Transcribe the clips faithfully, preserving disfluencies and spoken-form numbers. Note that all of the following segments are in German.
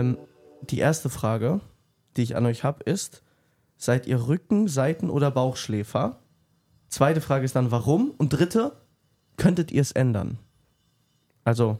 Ähm, die erste Frage, die ich an euch habe, ist, seid ihr Rücken-, Seiten- oder Bauchschläfer? Zweite Frage ist dann, warum? Und dritte, könntet ihr es ändern? Also,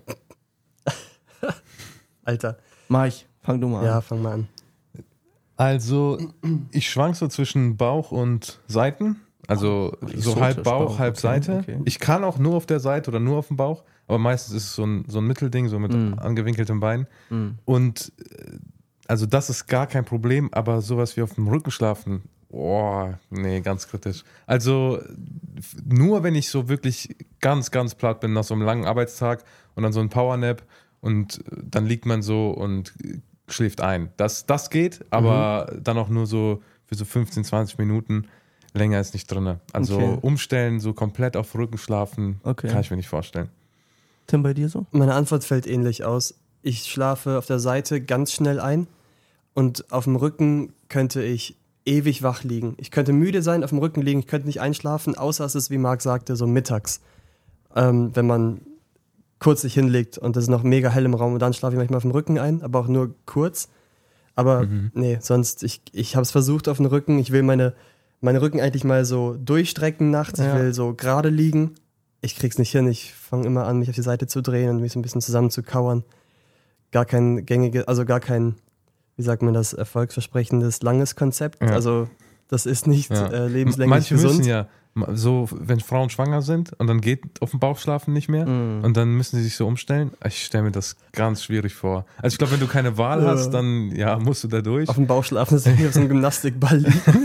Alter. Marich, fang du mal Ja, an. fang mal an. Also, ich schwank so zwischen Bauch und Seiten. Also Oh, so halb Bauch, Bauch, halb okay, Seite. okay. Ich kann auch nur auf der Seite oder nur auf dem Bauch, aber meistens ist es so ein, so ein Mittelding, so mit Mm. angewinkeltem Bein. Mm. Und äh, also das ist gar kein Problem, aber sowas wie auf dem Rücken schlafen, oh, nee, ganz kritisch. Also f- nur wenn ich so wirklich ganz, ganz platt bin nach so einem langen Arbeitstag und dann so ein Powernap und äh, dann liegt man so und äh, schläft ein. Das, das geht, aber dann auch nur so für so fünfzehn, zwanzig Minuten. Länger ist nicht drin. Also Okay. umstellen, so komplett auf Rücken schlafen, Okay. kann ich mir nicht vorstellen. Tim, bei dir so? Meine Antwort fällt ähnlich aus. Ich schlafe auf der Seite ganz schnell ein und auf dem Rücken könnte ich ewig wach liegen. Ich könnte müde sein, auf dem Rücken liegen, ich könnte nicht einschlafen, außer es ist, wie Marc sagte, so mittags. Ähm, wenn man kurz sich hinlegt und es ist noch mega hell im Raum und dann schlafe ich manchmal auf dem Rücken ein, aber auch nur kurz. Aber Mhm. nee, sonst, ich, ich habe es versucht auf dem Rücken. Ich will meine, meine Rücken eigentlich mal so durchstrecken nachts. Ja. Ich will so gerade liegen. Ich krieg's nicht hin. Ich fange immer an, mich auf die Seite zu drehen und mich so ein bisschen zusammenzukauern. Gar kein gängige, also gar kein, wie sagt man das, erfolgsversprechendes, langes Konzept. Ja. Also das ist nicht Ja. äh, lebenslänglich Manche gesund. müssen ja ma- so, wenn Frauen schwanger sind und dann geht auf dem Bauch schlafen nicht mehr Mhm. und dann müssen sie sich so umstellen. Ich stelle mir das ganz schwierig vor. Also ich glaube, wenn du keine Wahl Ja. hast, dann ja, musst du da durch. Auf dem Bauch schlafen, dass ich auf so einem Gymnastikball liegen.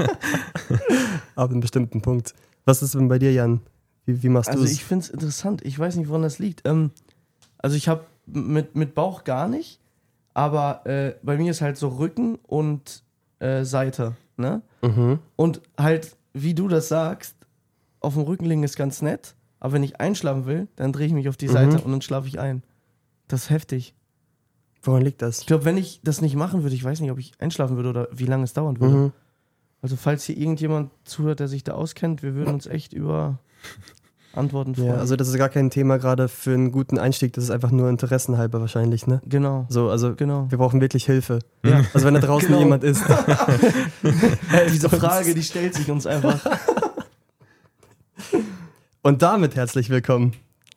Ab einem bestimmten Punkt. Was ist denn bei dir, Jan? Wie, wie machst du Also es? ich finde es interessant. Ich weiß nicht, woran das liegt. Ähm, also ich habe mit, mit Bauch gar nicht, aber äh, bei mir ist halt so Rücken und äh, Seite. Ne? Mhm. Und halt, wie du das sagst, auf dem Rücken liegen ist ganz nett, aber wenn ich einschlafen will, dann drehe ich mich auf die Mhm. Seite und dann schlafe ich ein. Das ist heftig. Woran liegt das? Ich glaube, wenn ich das nicht machen würde, ich weiß nicht, ob ich einschlafen würde oder wie lange es dauern würde. Mhm. Also falls hier irgendjemand zuhört, der sich da auskennt, wir würden uns echt über Antworten freuen. Ja, also das ist gar kein Thema gerade für einen guten Einstieg. Das ist einfach nur interessenhalber wahrscheinlich, ne? genau. So, also Genau. wir brauchen wirklich Hilfe. Ja. Also wenn da draußen Genau. jemand ist. Ey, diese Frage, die stellt sich uns einfach. Und damit herzlich willkommen.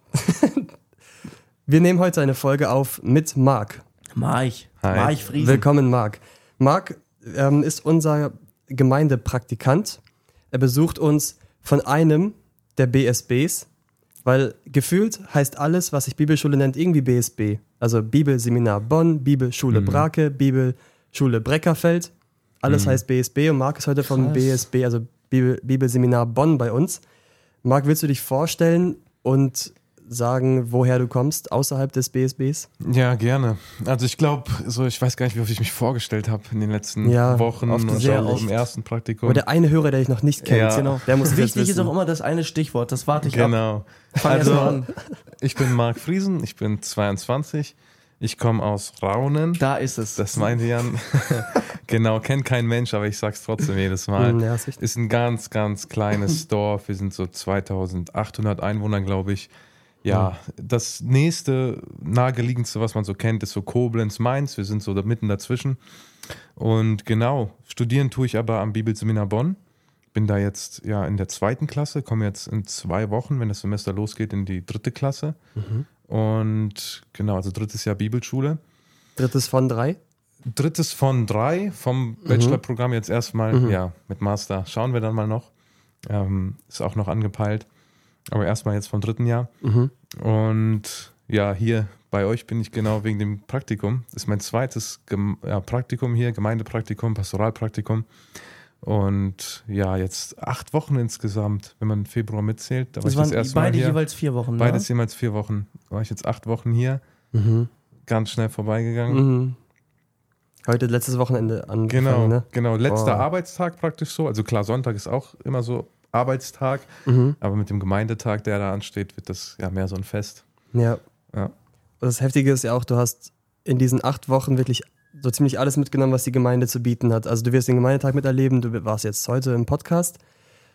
Wir nehmen heute eine Folge auf mit Marc. Marich. Hi. Marich Friesen. Willkommen, Marc. Marc ähm, ist unser Gemeindepraktikant. Er besucht uns von einem der B S Bs, weil gefühlt heißt alles, was sich Bibelschule nennt, irgendwie B S B. Also Bibelseminar Bonn, Bibelschule Mhm. Brake, Bibelschule Breckerfeld. Alles Mhm. heißt B S B und Marc ist heute vom Krass. B S B, also Bibel, Bibelseminar Bonn bei uns. Marc, willst du dich vorstellen und sagen, woher du kommst, außerhalb des B S Bs? Ja, gerne. Also ich glaube, so ich weiß gar nicht, wie oft ich mich vorgestellt habe in den letzten Ja, Wochen oft, und sehr auch oft. im ersten Praktikum. Aber der eine Hörer, der dich noch nicht kennt, Ja. genau, der muss es jetzt Wichtig ist wissen. auch immer das eine Stichwort, das warte ich ab. Genau. Fang Also, erst mal an. ich bin Marc Friesen, ich bin zweiundzwanzig, ich komme aus Raunen. Da ist es. Das meinte Jan. Genau, kennt kein Mensch, aber ich sag's trotzdem jedes Mal. Hm, ja, ist richtig. Ist ein ganz, ganz kleines Dorf. Wir sind so zweitausendachthundert Einwohner, glaube ich. Ja, das nächste, naheliegendste, was man so kennt, ist so Koblenz, Mainz. Wir sind so da mitten dazwischen. Und genau, studieren tue ich aber am Bibelseminar Bonn. Bin da jetzt ja in der zweiten Klasse, komme jetzt in zwei Wochen, wenn das Semester losgeht, in die dritte Klasse. Und genau, also drittes Jahr Bibelschule. Drittes von drei. Drittes von drei vom Bachelorprogramm jetzt erstmal, Mhm. ja, mit Master schauen wir dann mal noch. Ähm, ist auch noch angepeilt. Aber erstmal jetzt vom dritten Jahr. Mhm. Und ja, hier bei euch bin ich genau wegen dem Praktikum. Das ist mein zweites Gem- ja, Praktikum hier, Gemeindepraktikum, Pastoralpraktikum. Und ja, jetzt acht Wochen insgesamt, wenn man Februar mitzählt. Da war Das ich waren das erste Mal beide hier. jeweils vier Wochen. Beides ne? jeweils vier Wochen. War ich jetzt acht Wochen hier. Mhm. Ganz schnell vorbeigegangen. Mhm. Heute letztes Wochenende angefangen, Genau, ne? genau. Letzter Oh. Arbeitstag praktisch so. Also klar, Sonntag ist auch immer so Arbeitstag. Mhm. Aber mit dem Gemeindetag, der da ansteht, wird das ja mehr so ein Fest. Ja. Ja. Und das Heftige ist ja auch, du hast in diesen acht Wochen wirklich so ziemlich alles mitgenommen, was die Gemeinde zu bieten hat. Also du wirst den Gemeindetag miterleben, du warst jetzt heute im Podcast.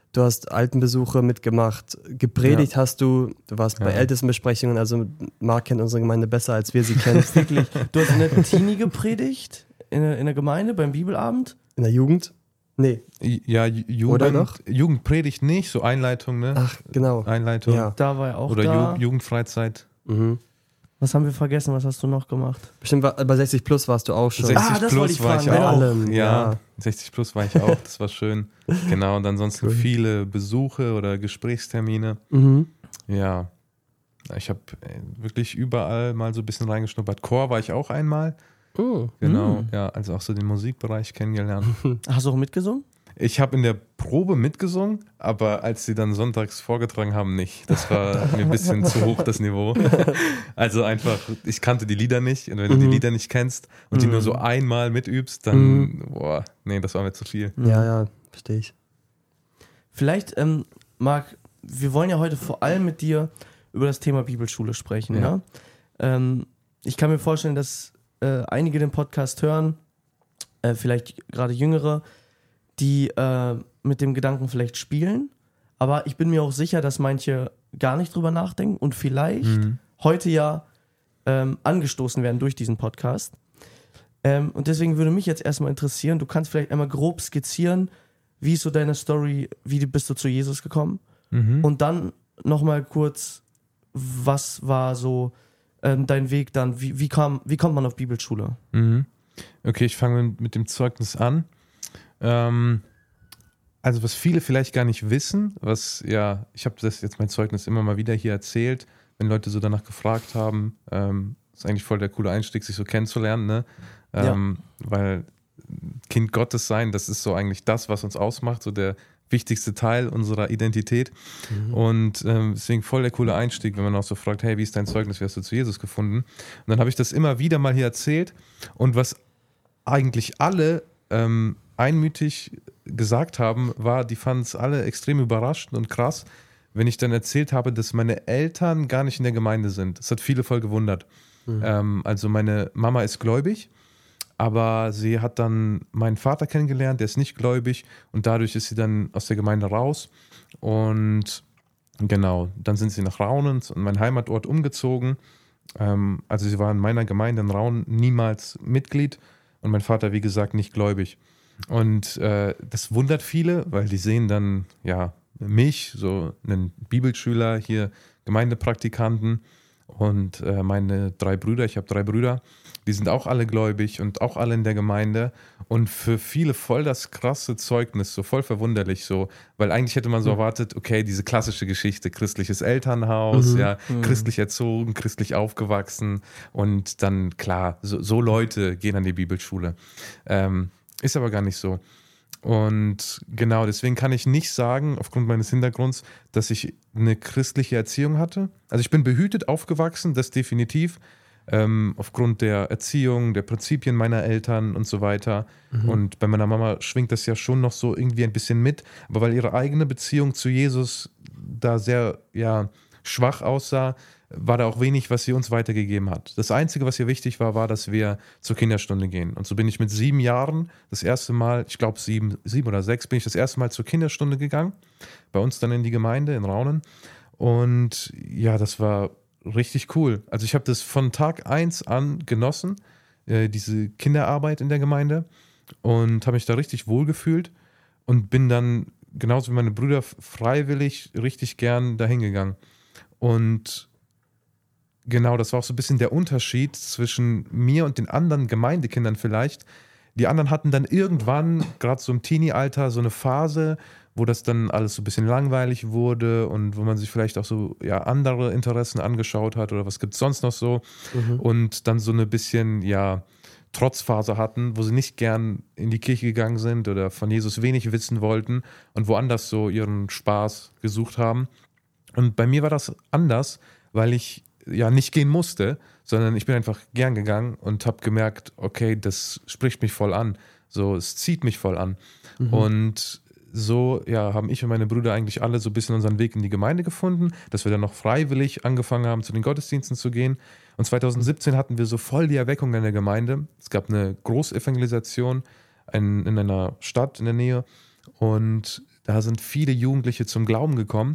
du hast Altenbesuche mitgemacht, gepredigt Ja. hast du, du warst bei Ja. Ältestenbesprechungen, also Marc kennt unsere Gemeinde besser, als wir sie kennen. Wirklich. Du hast in der Teenie gepredigt, in der, in der Gemeinde, beim Bibelabend. In der Jugend? Nee. Ja, Ju- Jugend, Oder doch? Jugendpredigt nicht, so Einleitung, ne? Ach, genau. Einleitung. Ja. Da war er auch Oder da. Ju Jugendfreizeit. Mhm. Was haben wir vergessen? Was hast du noch gemacht? Bestimmt war, bei sechzig plus warst du auch schon. Ah, das wollte ich war fragen, ich bei auch. allem, ja. ja. sechzig plus war ich auch, das war schön. Genau, und ansonsten Cool. viele Besuche oder Gesprächstermine. Mhm. Ja, ich habe wirklich überall mal so ein bisschen reingeschnuppert. Chor war ich auch einmal. Oh. Genau, Mhm. ja, also auch so den Musikbereich kennengelernt. Hast du auch mitgesungen? Ich habe in der Probe mitgesungen, aber als sie dann sonntags vorgetragen haben, nicht. Das war mir ein bisschen zu hoch, das Niveau. Also einfach, ich kannte die Lieder nicht. Und wenn du die Mhm. Lieder nicht kennst und die Mhm. nur so einmal mitübst, dann, Mhm. boah, nee, das war mir zu viel. Ja, ja, verstehe ich. Vielleicht, ähm, Marc, wir wollen ja heute vor allem mit dir über das Thema Bibelschule sprechen. Ja. Ja? Ähm, ich kann mir vorstellen, dass äh, einige den Podcast hören, äh, vielleicht gerade Jüngere, die äh, mit dem Gedanken vielleicht spielen. Aber ich bin mir auch sicher, dass manche gar nicht drüber nachdenken und vielleicht Mhm. heute ja ähm, angestoßen werden durch diesen Podcast. Ähm, und deswegen würde mich jetzt erstmal interessieren, du kannst vielleicht einmal grob skizzieren, wie ist so deine Story, wie bist du zu Jesus gekommen? Mhm. Und dann nochmal kurz, was war so ähm, dein Weg dann, wie, wie, kam, wie kommt man auf Bibelschule? Mhm. Okay, ich fange mit, mit dem Zeugnis an. Ähm, also was viele vielleicht gar nicht wissen, was ja, ich habe das jetzt mein Zeugnis immer mal wieder hier erzählt, wenn Leute so danach gefragt haben, ähm, ist eigentlich voll der coole Einstieg, sich so kennenzulernen, ne? Ähm, weil Kind Gottes sein, das ist so eigentlich das, was uns ausmacht, so der wichtigste Teil unserer Identität. Mhm. Und ähm, deswegen voll der coole Einstieg, wenn man auch so fragt, hey, wie ist dein Zeugnis, wie hast du zu Jesus gefunden? Und dann habe ich das immer wieder mal hier erzählt und was eigentlich alle ähm, einmütig gesagt haben, war, die fanden es alle extrem überraschend und krass, wenn ich dann erzählt habe, dass meine Eltern gar nicht in der Gemeinde sind. Das hat viele voll gewundert. Mhm. Ähm, also meine Mama ist gläubig, aber sie hat dann meinen Vater kennengelernt, der ist nicht gläubig und dadurch ist sie dann aus der Gemeinde raus und genau, dann sind sie nach Raunen, in meinen Heimatort, umgezogen. Ähm, also sie war in meiner Gemeinde in Raunen niemals Mitglied und mein Vater, wie gesagt, nicht gläubig. Und äh, das wundert viele, weil die sehen dann ja mich, so einen Bibelschüler hier, Gemeindepraktikanten und äh, meine drei Brüder, ich habe drei Brüder, die sind auch alle gläubig und auch alle in der Gemeinde und für viele voll das krasse Zeugnis, so voll verwunderlich so, weil eigentlich hätte man so erwartet, okay, diese klassische Geschichte, christliches Elternhaus, Mhm. ja, christlich erzogen, christlich aufgewachsen und dann klar, so, so Leute gehen an die Bibelschule. Ähm, ist aber gar nicht so. Und genau, deswegen kann ich nicht sagen, aufgrund meines Hintergrunds, dass ich eine christliche Erziehung hatte. Also ich bin behütet aufgewachsen, das definitiv, ähm, aufgrund der Erziehung, der Prinzipien meiner Eltern und so weiter. Mhm. Und bei meiner Mama schwingt das ja schon noch so irgendwie ein bisschen mit, aber weil ihre eigene Beziehung zu Jesus da sehr, ja, schwach aussah, war da auch wenig, was sie uns weitergegeben hat. Das Einzige, was ihr wichtig war, war, dass wir zur Kinderstunde gehen. Und so bin ich mit sieben Jahren das erste Mal, ich glaube sieben, sieben oder sechs, bin ich das erste Mal zur Kinderstunde gegangen. Bei uns dann in die Gemeinde in Raunen. Und ja, das war richtig cool. Also ich habe das von Tag eins an genossen, äh, diese Kinderarbeit in der Gemeinde. Und habe mich da richtig wohlgefühlt. Und bin dann, genauso wie meine Brüder, freiwillig richtig gern dahin gegangen. Und genau, das war auch so ein bisschen der Unterschied zwischen mir und den anderen Gemeindekindern vielleicht. Die anderen hatten dann irgendwann, gerade so im Teenie-Alter, so eine Phase, wo das dann alles so ein bisschen langweilig wurde und wo man sich vielleicht auch so ja, andere Interessen angeschaut hat oder was gibt es sonst noch so. Mhm. Und dann so eine bisschen, ja, Trotzphase hatten, wo sie nicht gern in die Kirche gegangen sind oder von Jesus wenig wissen wollten und woanders so ihren Spaß gesucht haben. Und bei mir war das anders, weil ich ja nicht gehen musste, sondern ich bin einfach gern gegangen und habe gemerkt, okay, das spricht mich voll an. So, es zieht mich voll an. Mhm. Und so ja, haben ich und meine Brüder eigentlich alle so ein bisschen unseren Weg in die Gemeinde gefunden, dass wir dann noch freiwillig angefangen haben, zu den Gottesdiensten zu gehen. Und zwanzig siebzehn hatten wir so voll die Erweckung in der Gemeinde. Es gab eine Großevangelisation in, in einer Stadt in der Nähe und Da sind viele Jugendliche zum Glauben gekommen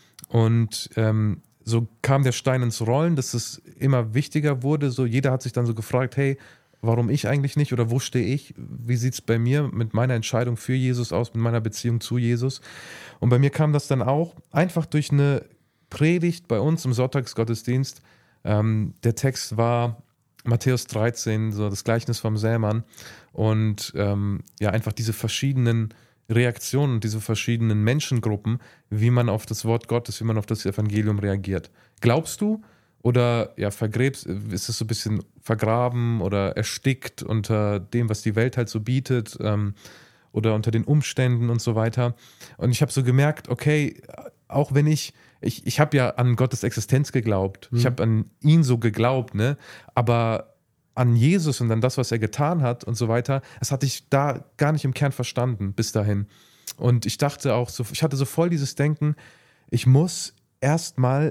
und ähm, so kam der Stein ins Rollen, dass es immer wichtiger wurde. So, jeder hat sich dann so gefragt, hey, warum ich eigentlich nicht oder wo stehe ich? Wie sieht es bei mir mit meiner Entscheidung für Jesus aus, mit meiner Beziehung zu Jesus? Und bei mir kam das dann auch einfach durch eine Predigt bei uns im Sonntagsgottesdienst. Ähm, der Text war Matthäus dreizehn, so das Gleichnis vom Sämann. Und ähm, ja, einfach diese verschiedenen Reaktionen, diese verschiedenen Menschengruppen, wie man auf das Wort Gottes, wie man auf das Evangelium reagiert. Glaubst du oder ja, vergräbst, ist es so ein bisschen vergraben oder erstickt unter dem, was die Welt halt so bietet, ähm, oder unter den Umständen und so weiter. Und ich habe so gemerkt, okay, auch wenn ich, ich, ich habe ja an Gottes Existenz geglaubt, mhm. ich habe an ihn so geglaubt, ne, aber an Jesus und an das, was er getan hat und so weiter, das hatte ich da gar nicht im Kern verstanden bis dahin. Und ich dachte auch so, ich hatte so voll dieses Denken, ich muss erstmal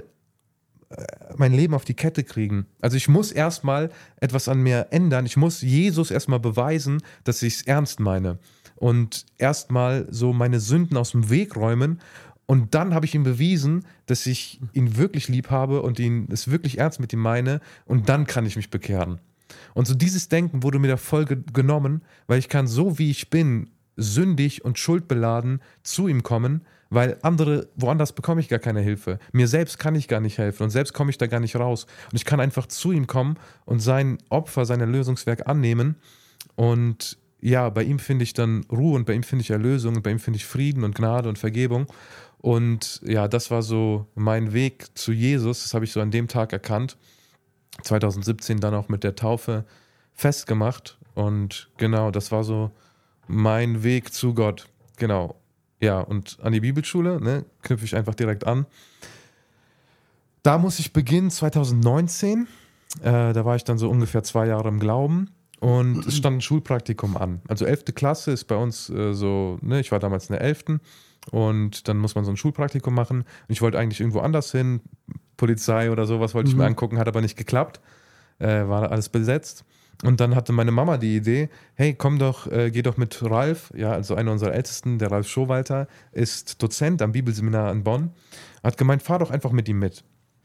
mein Leben auf die Kette kriegen. Also ich muss erstmal etwas an mir ändern. Ich muss Jesus erstmal beweisen, dass ich es ernst meine. Und erstmal so meine Sünden aus dem Weg räumen. Und dann habe ich ihm bewiesen, dass ich ihn wirklich lieb habe und ihn es wirklich ernst mit ihm meine. Und dann kann ich mich bekehren. Und so dieses Denken wurde mir da voll ge- genommen, weil ich kann so wie ich bin, sündig und schuldbeladen zu ihm kommen, weil andere, woanders bekomme ich gar keine Hilfe. Mir selbst kann ich gar nicht helfen und selbst komme ich da gar nicht raus. Und ich kann einfach zu ihm kommen und sein Opfer, sein Erlösungswerk annehmen. Und ja, bei ihm finde ich dann Ruhe und bei ihm finde ich Erlösung und bei ihm finde ich Frieden und Gnade und Vergebung. Und ja, das war so mein Weg zu Jesus. Das habe ich so an dem Tag erkannt. zwanzig siebzehn dann auch mit der Taufe festgemacht. Und genau, das war so mein Weg zu Gott. Genau. Ja, und an die Bibelschule, ne, knüpfe ich einfach direkt an. Da muss ich beginnen, zwanzig neunzehn. Äh, da war ich dann so ungefähr zwei Jahre im Glauben. Und es stand ein Schulpraktikum an. Also elfte Klasse ist bei uns äh, so, ne, ich war damals in der elften. Und dann muss man so ein Schulpraktikum machen. Und ich wollte eigentlich irgendwo anders hin. Polizei oder sowas wollte ich Mhm. mir angucken, hat aber nicht geklappt. Äh, war alles besetzt. Und dann hatte meine Mama die Idee, hey, komm doch, äh, geh doch mit Ralf, ja, also einer unserer Ältesten, der Ralf Schowalter, ist Dozent am Bibelseminar in Bonn, hat gemeint, fahr doch einfach mit ihm mit.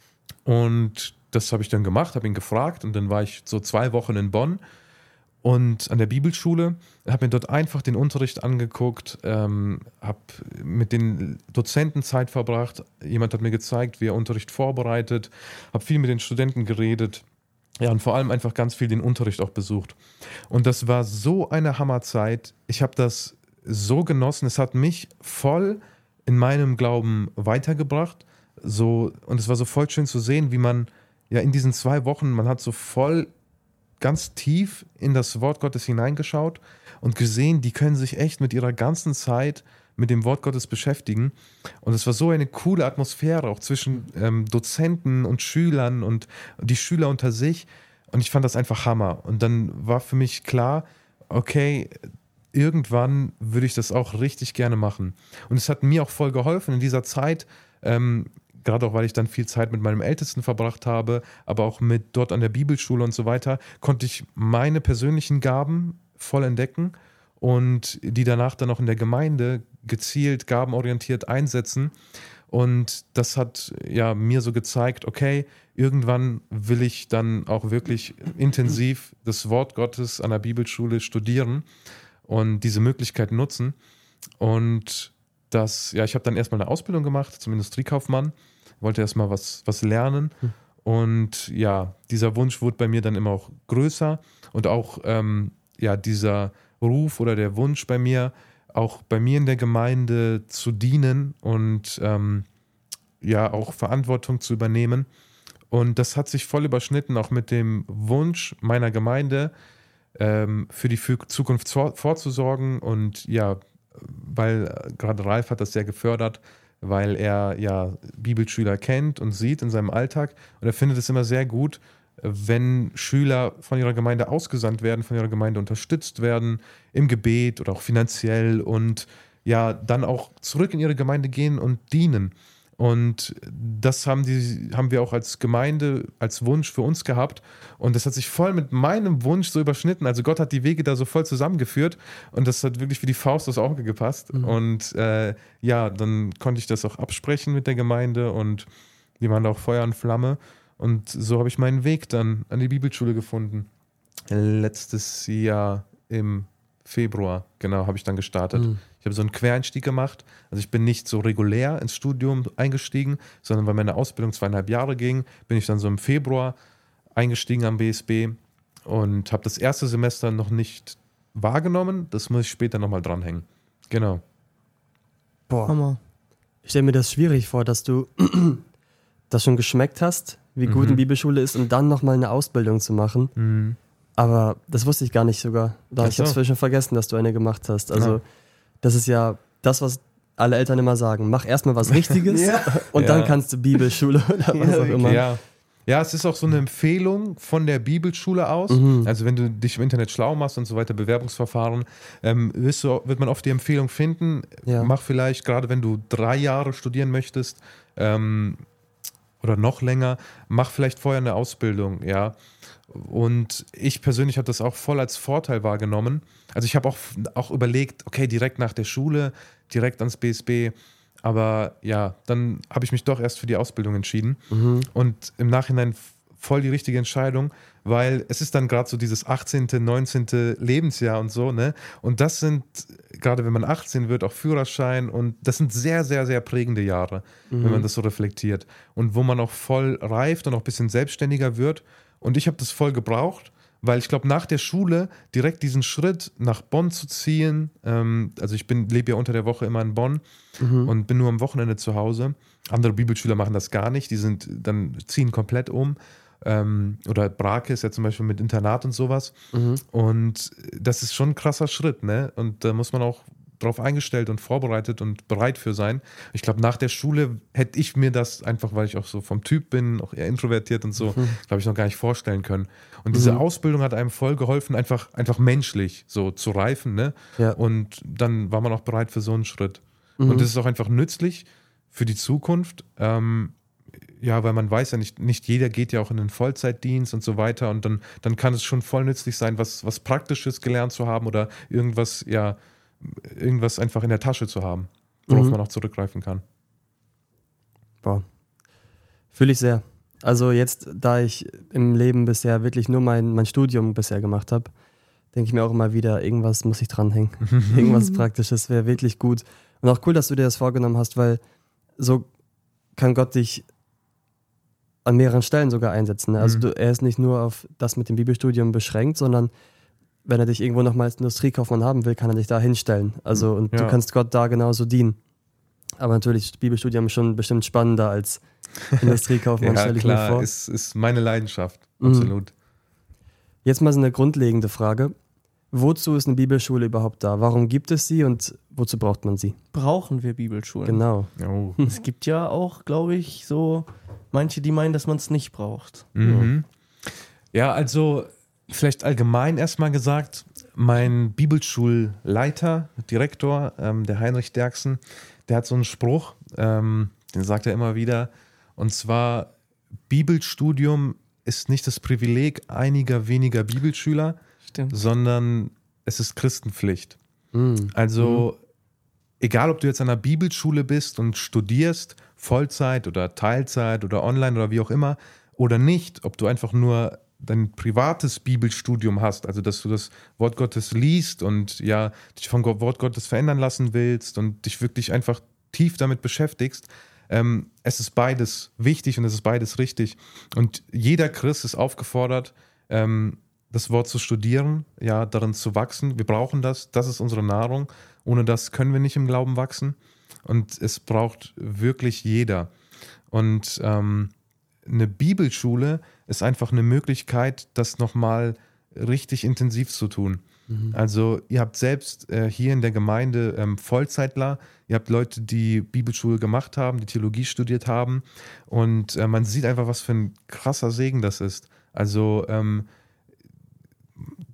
Und das habe ich dann gemacht, habe ihn gefragt und dann war ich so zwei Wochen in Bonn und an der Bibelschule, habe mir dort einfach den Unterricht angeguckt, ähm, habe mit den Dozenten Zeit verbracht, jemand hat mir gezeigt, wie er Unterricht vorbereitet, habe viel mit den Studenten geredet. Ja, und vor allem einfach ganz viel den Unterricht auch besucht. Und das war so eine Hammerzeit. Ich habe das so genossen. Es hat mich voll in meinem Glauben weitergebracht. So, und es war so voll schön zu sehen, wie man ja in diesen zwei Wochen, man hat so voll ganz tief in das Wort Gottes hineingeschaut und gesehen, die können sich echt mit ihrer ganzen Zeit mit dem Wort Gottes beschäftigen. Und es war so eine coole Atmosphäre, auch zwischen ähm, Dozenten und Schülern und die Schüler unter sich. Und ich fand das einfach Hammer. Und dann war für mich klar, okay, irgendwann würde ich das auch richtig gerne machen. Und es hat mir auch voll geholfen in dieser Zeit, ähm, gerade auch, weil ich dann viel Zeit mit meinem Ältesten verbracht habe, aber auch mit dort an der Bibelschule und so weiter, konnte ich meine persönlichen Gaben voll entdecken und die danach dann auch in der Gemeinde gezielt, gabenorientiert einsetzen. Und das hat ja mir so gezeigt, okay, irgendwann will ich dann auch wirklich intensiv das Wort Gottes an der Bibelschule studieren und diese Möglichkeit nutzen. Und das, ja, ich habe dann erstmal eine Ausbildung gemacht zum Industriekaufmann, wollte erstmal was, was lernen. Und ja, dieser Wunsch wurde bei mir dann immer auch größer und auch ähm, ja, dieser Ruf oder der Wunsch bei mir, auch bei mir in der Gemeinde zu dienen und ähm, ja auch Verantwortung zu übernehmen. Und das hat sich voll überschnitten, auch mit dem Wunsch meiner Gemeinde, ähm, für die Zukunft vor, vorzusorgen. Und ja, weil äh, gerade Ralf hat das sehr gefördert, weil er ja Bibelschüler kennt und sieht in seinem Alltag. Und er findet es immer sehr gut, wenn Schüler von ihrer Gemeinde ausgesandt werden, von ihrer Gemeinde unterstützt werden, im Gebet oder auch finanziell und ja, dann auch zurück in ihre Gemeinde gehen und dienen. Und das haben, die, haben wir auch als Gemeinde, als Wunsch für uns gehabt. Und das hat sich voll mit meinem Wunsch so überschnitten. Also Gott hat die Wege da so voll zusammengeführt. Und das hat wirklich wie die Faust aufs Auge gepasst. Mhm. Und äh, ja, dann konnte ich das auch absprechen mit der Gemeinde. Und die waren da auch Feuer und Flamme. Und so habe ich meinen Weg dann an die Bibelschule gefunden. Letztes Jahr im Februar, genau, habe ich dann gestartet. Mhm. Ich habe so einen Quereinstieg gemacht. Also ich bin nicht so regulär ins Studium eingestiegen, sondern weil meine Ausbildung zweieinhalb Jahre ging, bin ich dann so im Februar eingestiegen am B S B und habe das erste Semester noch nicht wahrgenommen. Das muss ich später nochmal dranhängen. Genau. Boah. Hammer. Ich stelle mir das schwierig vor, dass du das schon geschmeckt hast, wie gut mhm. eine Bibelschule ist, und dann nochmal eine Ausbildung zu machen. Mhm. Aber das wusste ich gar nicht sogar. Da, ich habe es schon vergessen, dass du eine gemacht hast. Also ja. Das ist ja das, was alle Eltern immer sagen. Mach erstmal was Richtiges ja. und ja. dann kannst du Bibelschule oder was ja, auch immer. Ja. ja, es ist auch so eine Empfehlung von der Bibelschule aus. Mhm. Also wenn du dich im Internet schlau machst und so weiter, Bewerbungsverfahren, ähm, wirst du, wird man oft die Empfehlung finden, ja. mach vielleicht, gerade wenn du drei Jahre studieren möchtest, ähm, oder noch länger, mach vielleicht vorher eine Ausbildung, ja. Und ich persönlich habe das auch voll als Vorteil wahrgenommen. Also ich habe auch, auch überlegt, okay, direkt nach der Schule, direkt ans B S B. Aber ja, dann habe ich mich doch erst für die Ausbildung entschieden. Mhm. Und im Nachhinein voll die richtige Entscheidung, weil es ist dann gerade so dieses achtzehnte, neunzehnte Lebensjahr und so, ne? Und das sind, gerade wenn man achtzehn wird, auch Führerschein, und das sind sehr, sehr, sehr prägende Jahre, mhm. wenn man das so reflektiert. Und wo man auch voll reift und auch ein bisschen selbstständiger wird. Und ich habe das voll gebraucht, weil ich glaube, nach der Schule direkt diesen Schritt nach Bonn zu ziehen, ähm, also ich bin lebe ja unter der Woche immer in Bonn mhm. und bin nur am Wochenende zu Hause. Andere Bibelschüler machen das gar nicht, die sind dann ziehen komplett um. Ähm, oder Brake ist ja zum Beispiel mit Internat und sowas. Mhm. Und das ist schon ein krasser Schritt, ne? Und da muss man auch drauf eingestellt und vorbereitet und bereit für sein. Ich glaube, nach der Schule hätte ich mir das einfach, weil ich auch so vom Typ bin, auch eher introvertiert und so, mhm. glaube ich, noch gar nicht vorstellen können. Und diese mhm. Ausbildung hat einem voll geholfen, einfach, einfach menschlich so zu reifen, ne? Ja. Und dann war man auch bereit für so einen Schritt. Mhm. Und das ist auch einfach nützlich für die Zukunft. Ähm, ja, weil man weiß ja nicht, nicht jeder geht ja auch in den Vollzeitdienst und so weiter, und dann, dann kann es schon voll nützlich sein, was, was Praktisches gelernt zu haben oder irgendwas, ja, irgendwas einfach in der Tasche zu haben, worauf mhm. man auch zurückgreifen kann. Boah. Fühle ich sehr. Also jetzt, da ich im Leben bisher wirklich nur mein, mein Studium bisher gemacht habe, denke ich mir auch immer wieder, irgendwas muss ich dranhängen. Irgendwas Praktisches wäre wirklich gut. Und auch cool, dass du dir das vorgenommen hast, weil so kann Gott dich an mehreren Stellen sogar einsetzen. Also mhm. du, er ist nicht nur auf das mit dem Bibelstudium beschränkt, sondern wenn er dich irgendwo nochmal als Industriekaufmann haben will, kann er dich da hinstellen. Also und ja. du kannst Gott da genauso dienen. Aber natürlich, das Bibelstudium ist schon bestimmt spannender als Industriekaufmann, ja, stelle ich klar, mir vor. Ist, ist meine Leidenschaft, absolut. Jetzt mal so eine grundlegende Frage. Wozu ist eine Bibelschule überhaupt da? Warum gibt es sie und wozu braucht man sie? Brauchen wir Bibelschulen? Genau. Oh. Es gibt ja auch, glaube ich, so manche, die meinen, dass man es nicht braucht. Mhm. Ja, also vielleicht allgemein erstmal gesagt, mein Bibelschulleiter, Direktor, ähm, der Heinrich Derksen, der hat so einen Spruch, ähm, den sagt er immer wieder, und zwar: Bibelstudium ist nicht das Privileg einiger weniger Bibelschüler, Stimmt. sondern es ist Christenpflicht. Mhm. Also mhm. egal, ob du jetzt an einer Bibelschule bist und studierst, Vollzeit oder Teilzeit oder online oder wie auch immer, oder nicht, ob du einfach nur dein privates Bibelstudium hast, also dass du das Wort Gottes liest und ja, dich vom Wort Gottes verändern lassen willst und dich wirklich einfach tief damit beschäftigst. Ähm, es ist beides wichtig und es ist beides richtig. Und jeder Christ ist aufgefordert, ähm, das Wort zu studieren, ja, darin zu wachsen. Wir brauchen das, das ist unsere Nahrung. Ohne das können wir nicht im Glauben wachsen. Und es braucht wirklich jeder. Und ähm, eine Bibelschule ist einfach eine Möglichkeit, das nochmal richtig intensiv zu tun. Mhm. Also ihr habt selbst äh, hier in der Gemeinde ähm, Vollzeitler, ihr habt Leute, die Bibelschule gemacht haben, die Theologie studiert haben, und äh, man sieht einfach, was für ein krasser Segen das ist. Also ähm,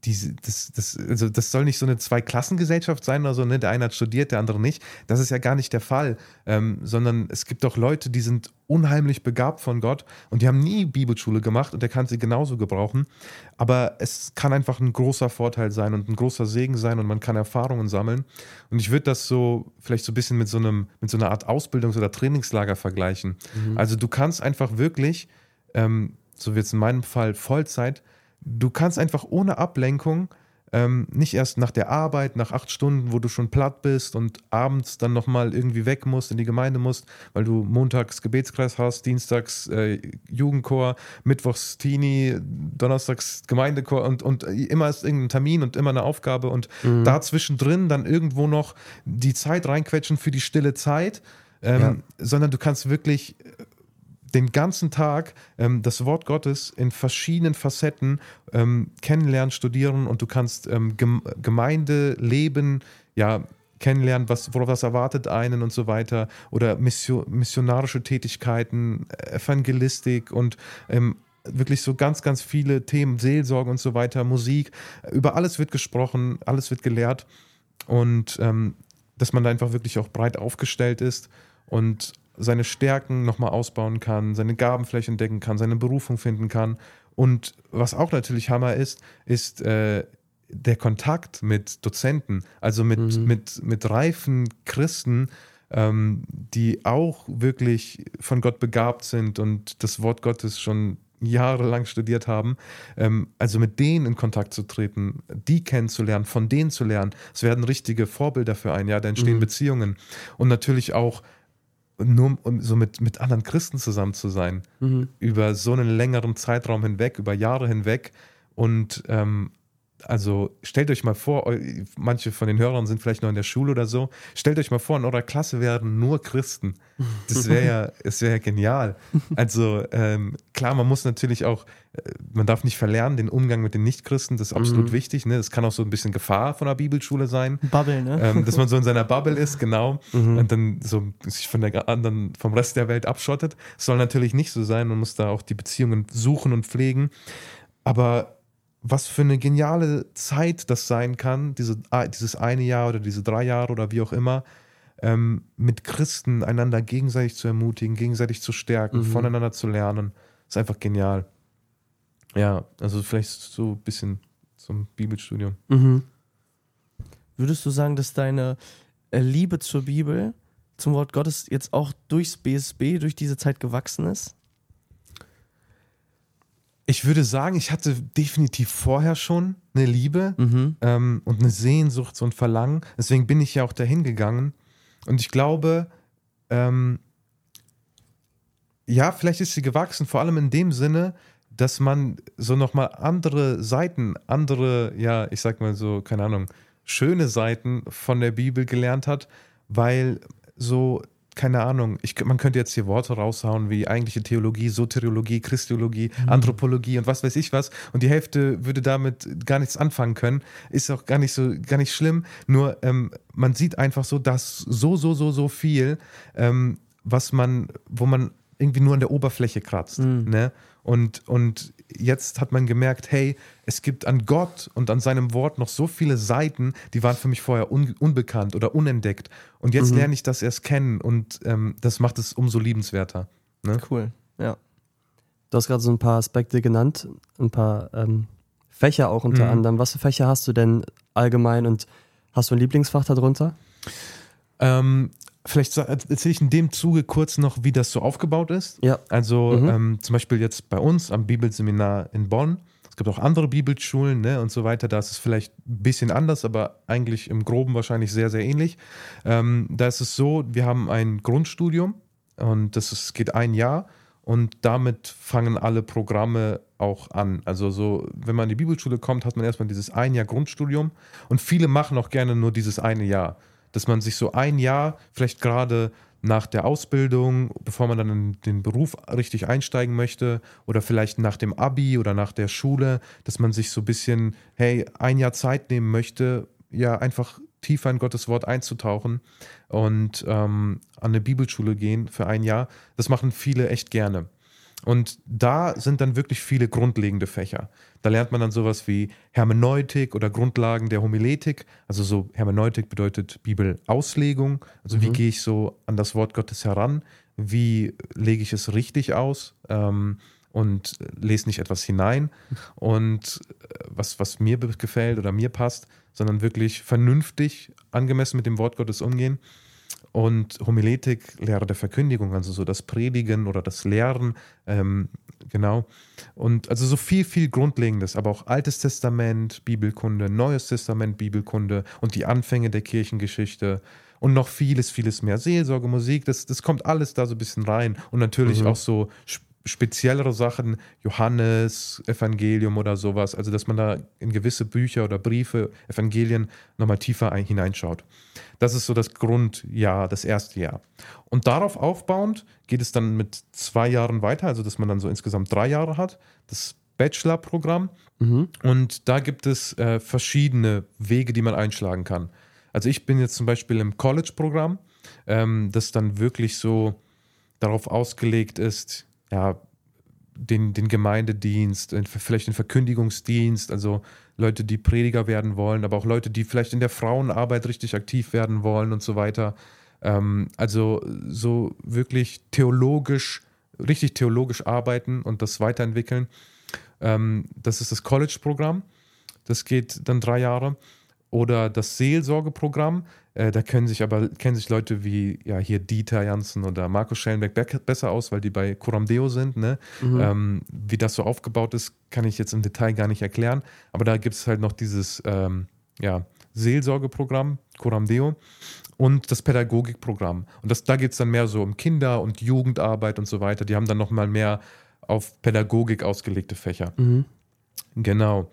diese, das, das, also das soll nicht so eine Zweiklassengesellschaft sein oder so, ne? Der eine hat studiert, der andere nicht. Das ist ja gar nicht der Fall, ähm, sondern es gibt auch Leute, die sind unheimlich begabt von Gott und die haben nie Bibelschule gemacht und der kann sie genauso gebrauchen. Aber es kann einfach ein großer Vorteil sein und ein großer Segen sein und man kann Erfahrungen sammeln. Und ich würde das so vielleicht so ein bisschen mit so einem, mit so einer Art Ausbildungs- oder Trainingslager vergleichen. Mhm. Also du kannst einfach wirklich, ähm, so wie jetzt in meinem Fall Vollzeit, du kannst einfach ohne Ablenkung, ähm, nicht erst nach der Arbeit, nach acht Stunden, wo du schon platt bist und abends dann nochmal irgendwie weg musst, in die Gemeinde musst, weil du montags Gebetskreis hast, dienstags äh, Jugendchor, mittwochs Teenie, donnerstags Gemeindechor und, und immer ist irgendein Termin und immer eine Aufgabe und mhm. dazwischen drin dann irgendwo noch die Zeit reinquetschen für die stille Zeit, ähm, ja. sondern du kannst wirklich den ganzen Tag ähm, das Wort Gottes in verschiedenen Facetten ähm, kennenlernen, studieren und du kannst ähm, Gem- Gemeindeleben ja, kennenlernen, was, worauf das erwartet einen und so weiter oder Mission, missionarische Tätigkeiten, Evangelistik und ähm, wirklich so ganz, ganz viele Themen, Seelsorge und so weiter, Musik, über alles wird gesprochen, alles wird gelehrt und ähm, dass man da einfach wirklich auch breit aufgestellt ist und seine Stärken nochmal ausbauen kann, seine Gaben vielleicht entdecken kann, seine Berufung finden kann. Und was auch natürlich Hammer ist, ist äh, der Kontakt mit Dozenten, also mit, mhm. mit, mit reifen Christen, ähm, die auch wirklich von Gott begabt sind und das Wort Gottes schon jahrelang studiert haben, ähm, also mit denen in Kontakt zu treten, die kennenzulernen, von denen zu lernen. Es werden richtige Vorbilder für einen, ja, da entstehen mhm. Beziehungen. Und natürlich auch nur um so mit, mit anderen Christen zusammen zu sein, mhm. über so einen längeren Zeitraum hinweg, über Jahre hinweg. Und ähm, also stellt euch mal vor, manche von den Hörern sind vielleicht noch in der Schule oder so, stellt euch mal vor, in eurer Klasse wären nur Christen. Das wäre ja, das wäre ja genial. Also ähm, klar, man muss natürlich auch, man darf nicht verlernen, den Umgang mit den Nichtchristen, das ist absolut mhm. wichtig. Ne? Das kann auch so ein bisschen Gefahr von der Bibelschule sein. Bubble, ne? Ähm, dass man so in seiner Bubble ist, genau. Mhm. Und dann so sich von der anderen, vom Rest der Welt abschottet. Das soll natürlich nicht so sein. Man muss da auch die Beziehungen suchen und pflegen. Aber was für eine geniale Zeit das sein kann, diese, dieses eine Jahr oder diese drei Jahre oder wie auch immer, ähm, mit Christen einander gegenseitig zu ermutigen, gegenseitig zu stärken, mhm. voneinander zu lernen, ist einfach genial. Ja, also vielleicht so ein bisschen zum Bibelstudium. Mhm. Würdest du sagen, dass deine Liebe zur Bibel, zum Wort Gottes jetzt auch durchs B S B, durch diese Zeit gewachsen ist? Ich würde sagen, ich hatte definitiv vorher schon eine Liebe mhm. ähm, und eine Sehnsucht, so ein Verlangen. Deswegen bin ich ja auch dahin gegangen. Und ich glaube, ähm, ja, vielleicht ist sie gewachsen, vor allem in dem Sinne, dass man so nochmal andere Seiten, andere, ja, ich sag mal so, keine Ahnung, schöne Seiten von der Bibel gelernt hat, weil so, keine Ahnung, ich, man könnte jetzt hier Worte raushauen wie eigentliche Theologie, Soteriologie, Christologie, mhm. Anthropologie und was weiß ich was und die Hälfte würde damit gar nichts anfangen können, ist auch gar nicht so, gar nicht schlimm, nur ähm, man sieht einfach so, dass so, so, so, so viel, ähm, was man, wo man irgendwie nur an der Oberfläche kratzt, mhm. ne? Und, und jetzt hat man gemerkt, hey, es gibt an Gott und an seinem Wort noch so viele Seiten, die waren für mich vorher un, unbekannt oder unentdeckt. Und jetzt mhm. lerne ich das erst kennen und ähm, das macht es umso liebenswerter. Ne? Cool, ja. Du hast gerade so ein paar Aspekte genannt, ein paar ähm, Fächer auch unter mhm. anderem. Was für Fächer hast du denn allgemein und hast du ein Lieblingsfach darunter? Ähm, Vielleicht erzähle ich in dem Zuge kurz noch, wie das so aufgebaut ist. Ja. Also mhm. ähm, zum Beispiel jetzt bei uns am Bibelseminar in Bonn. Es gibt auch andere Bibelschulen, ne, und so weiter. Da ist es vielleicht ein bisschen anders, aber eigentlich im Groben wahrscheinlich sehr, sehr ähnlich. Ähm, da ist es so, wir haben ein Grundstudium und das ist, geht ein Jahr und damit fangen alle Programme auch an. Also so, wenn man in die Bibelschule kommt, hat man erstmal dieses ein Jahr Grundstudium und viele machen auch gerne nur dieses eine Jahr. Dass man sich so ein Jahr, vielleicht gerade nach der Ausbildung, bevor man dann in den Beruf richtig einsteigen möchte oder vielleicht nach dem Abi oder nach der Schule, dass man sich so ein bisschen, hey, ein Jahr Zeit nehmen möchte, ja, einfach tiefer in Gottes Wort einzutauchen und ähm, an eine Bibelschule gehen für ein Jahr. Das machen viele echt gerne. Und da sind dann wirklich viele grundlegende Fächer. Da lernt man dann sowas wie Hermeneutik oder Grundlagen der Homiletik. Also so Hermeneutik bedeutet Bibelauslegung. Also mhm. wie gehe ich so an das Wort Gottes heran? Wie lege ich es richtig aus? Ähm, und lese nicht etwas hinein. Und was, was mir gefällt oder mir passt, sondern wirklich vernünftig, angemessen mit dem Wort Gottes umgehen. Und Homiletik, Lehre der Verkündigung, also so das Predigen oder das Lehren, ähm, genau. Und also so viel, viel Grundlegendes, aber auch Altes Testament, Bibelkunde, Neues Testament, Bibelkunde und die Anfänge der Kirchengeschichte und noch vieles, vieles mehr. Seelsorge, Musik, das, das kommt alles da so ein bisschen rein. Und natürlich mhm. auch so speziellere Sachen, Johannes, Evangelium oder sowas, also dass man da in gewisse Bücher oder Briefe, Evangelien nochmal tiefer ein, hineinschaut. Das ist so das Grundjahr, das erste Jahr. Und darauf aufbauend geht es dann mit zwei Jahren weiter, also dass man dann so insgesamt drei Jahre hat, das Bachelor-Programm. Mhm. Und da gibt es äh, verschiedene Wege, die man einschlagen kann. Also ich bin jetzt zum Beispiel im College-Programm, ähm, das dann wirklich so darauf ausgelegt ist, ja, den, den Gemeindedienst, vielleicht den Verkündigungsdienst, also Leute, die Prediger werden wollen, aber auch Leute, die vielleicht in der Frauenarbeit richtig aktiv werden wollen und so weiter. Ähm, also so wirklich theologisch, richtig theologisch arbeiten und das weiterentwickeln. Ähm, das ist das College-Programm. Das geht dann drei Jahre. Oder das Seelsorgeprogramm. Äh, da können sich aber kennen sich Leute wie ja, hier Dieter Janssen oder Markus Schellenberg be- besser aus, weil die bei Coram Deo sind. Ne? Mhm. Ähm, wie das so aufgebaut ist, kann ich jetzt im Detail gar nicht erklären. Aber da gibt es halt noch dieses ähm, ja, Seelsorgeprogramm, Coram Deo, und das Pädagogikprogramm. Und das, da geht es dann mehr so um Kinder- und Jugendarbeit und so weiter. Die haben dann nochmal mehr auf Pädagogik ausgelegte Fächer. Mhm. Genau.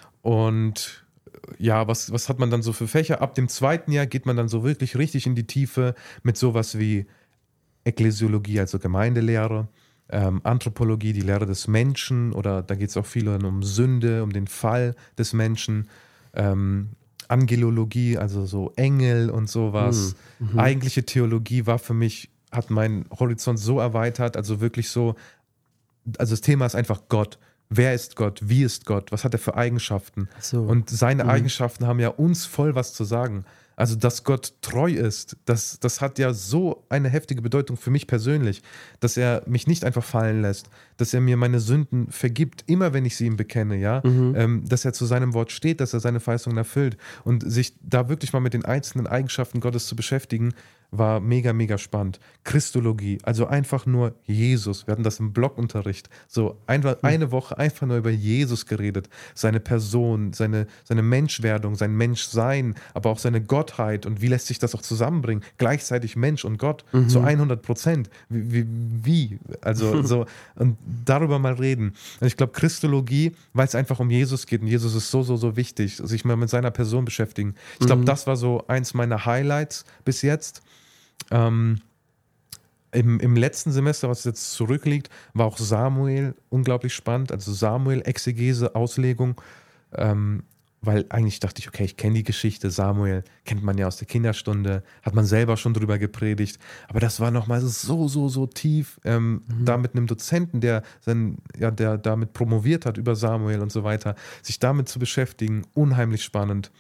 Und ja, was, was hat man dann so für Fächer? Ab dem zweiten Jahr geht man dann so wirklich richtig in die Tiefe mit sowas wie Ekklesiologie, also Gemeindelehre, ähm, Anthropologie, die Lehre des Menschen, oder da geht es auch viel um Sünde, um den Fall des Menschen, ähm, Angelologie, also so Engel und sowas. Mhm. Eigentliche Theologie war für mich, hat meinen Horizont so erweitert, also wirklich so, also das Thema ist einfach Gott. Wer ist Gott? Wie ist Gott? Was hat er für Eigenschaften? So. Und seine mhm. Eigenschaften haben ja uns voll was zu sagen. Also, dass Gott treu ist, das, das hat ja so eine heftige Bedeutung für mich persönlich, dass er mich nicht einfach fallen lässt, dass er mir meine Sünden vergibt, immer wenn ich sie ihm bekenne, ja, mhm. ähm, dass er zu seinem Wort steht, dass er seine Verheißungen erfüllt, und sich da wirklich mal mit den einzelnen Eigenschaften Gottes zu beschäftigen, war mega, mega spannend. Christologie, also einfach nur Jesus. Wir hatten das im Blockunterricht. So einfach eine Woche einfach nur über Jesus geredet. Seine Person, seine, seine Menschwerdung, sein Menschsein, aber auch seine Gottheit, und wie lässt sich das auch zusammenbringen? Gleichzeitig Mensch und Gott mhm. zu hundert Prozent. Wie, wie, wie? Also so, und darüber mal reden. Und ich glaube, Christologie, weil es einfach um Jesus geht, und Jesus ist so, so, so wichtig, sich mal mit seiner Person beschäftigen. Ich glaube, mhm. das war so eins meiner Highlights bis jetzt. Ähm, im, im letzten Semester, was jetzt zurückliegt, war auch Samuel unglaublich spannend. Also Samuel, Exegese, Auslegung. Ähm, weil eigentlich dachte ich, okay, ich kenne die Geschichte. Samuel kennt man ja aus der Kinderstunde, hat man selber schon drüber gepredigt. Aber das war nochmal so, so, so tief. Ähm, mhm. Da mit einem Dozenten, der, sein, ja, der damit promoviert hat über Samuel und so weiter, sich damit zu beschäftigen, unheimlich spannend.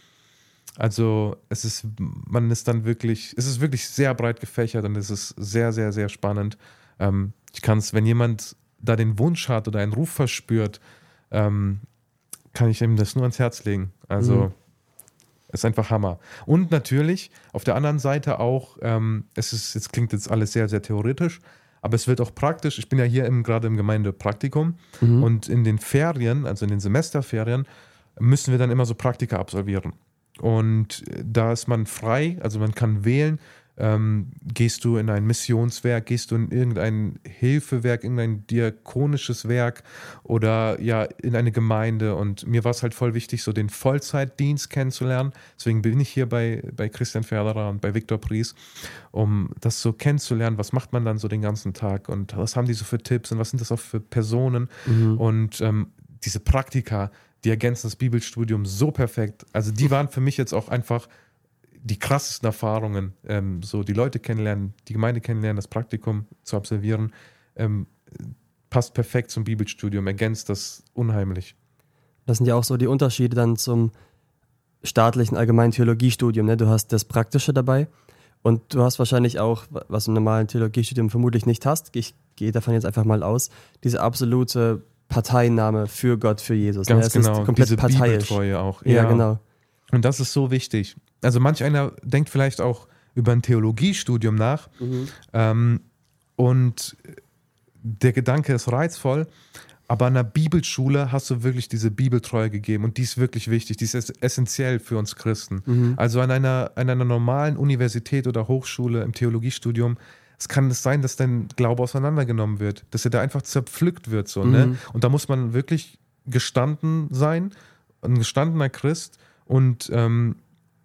Also es ist, man ist dann wirklich, es ist wirklich sehr breit gefächert, und es ist sehr, sehr, sehr spannend. Ähm, ich kann es, wenn jemand da den Wunsch hat oder einen Ruf verspürt, ähm, kann ich ihm das nur ans Herz legen. Also mhm. es ist einfach Hammer. Und natürlich auf der anderen Seite auch, ähm, es ist, jetzt klingt jetzt alles sehr, sehr theoretisch, aber es wird auch praktisch. Ich bin ja hier im, gerade im Gemeindepraktikum mhm. und in den Ferien, also in den Semesterferien, müssen wir dann immer so Praktika absolvieren. Und da ist man frei, also man kann wählen, ähm, gehst du in ein Missionswerk, gehst du in irgendein Hilfewerk, irgendein diakonisches Werk oder ja in eine Gemeinde. Und mir war es halt voll wichtig, so den Vollzeitdienst kennenzulernen. Deswegen bin ich hier bei, bei Christian Förderer und bei Viktor Pries, um das so kennenzulernen. Was macht man dann so den ganzen Tag und was haben die so für Tipps und was sind das auch für Personen? Mhm. Und ähm, diese Praktika, die ergänzen das Bibelstudium so perfekt. Also die waren für mich jetzt auch einfach die krassesten Erfahrungen. Ähm, so die Leute kennenlernen, die Gemeinde kennenlernen, das Praktikum zu absolvieren. Ähm, passt perfekt zum Bibelstudium, ergänzt das unheimlich. Das sind ja auch so die Unterschiede dann zum staatlichen allgemeinen Theologiestudium. Ne? Du hast das Praktische dabei und du hast wahrscheinlich auch, was du im normalen Theologiestudium vermutlich nicht hast, ich gehe davon jetzt einfach mal aus, diese absolute Parteinahme für Gott, für Jesus. Ganz ne? Es genau, ist komplett diese parteiisch. Bibeltreue auch. Ja, genau. Und das ist so wichtig. Also manch einer denkt vielleicht auch über ein Theologiestudium nach Mhm. ähm, und der Gedanke ist reizvoll, aber an der Bibelschule hast du wirklich diese Bibeltreue gegeben und die ist wirklich wichtig, die ist essentiell für uns Christen. Mhm. Also an einer, an einer normalen Universität oder Hochschule im Theologiestudium, es kann es sein, dass dein Glaube auseinandergenommen wird, dass er da einfach zerpflückt wird. So, Mhm. ne? Und da muss man wirklich gestanden sein, ein gestandener Christ und ähm,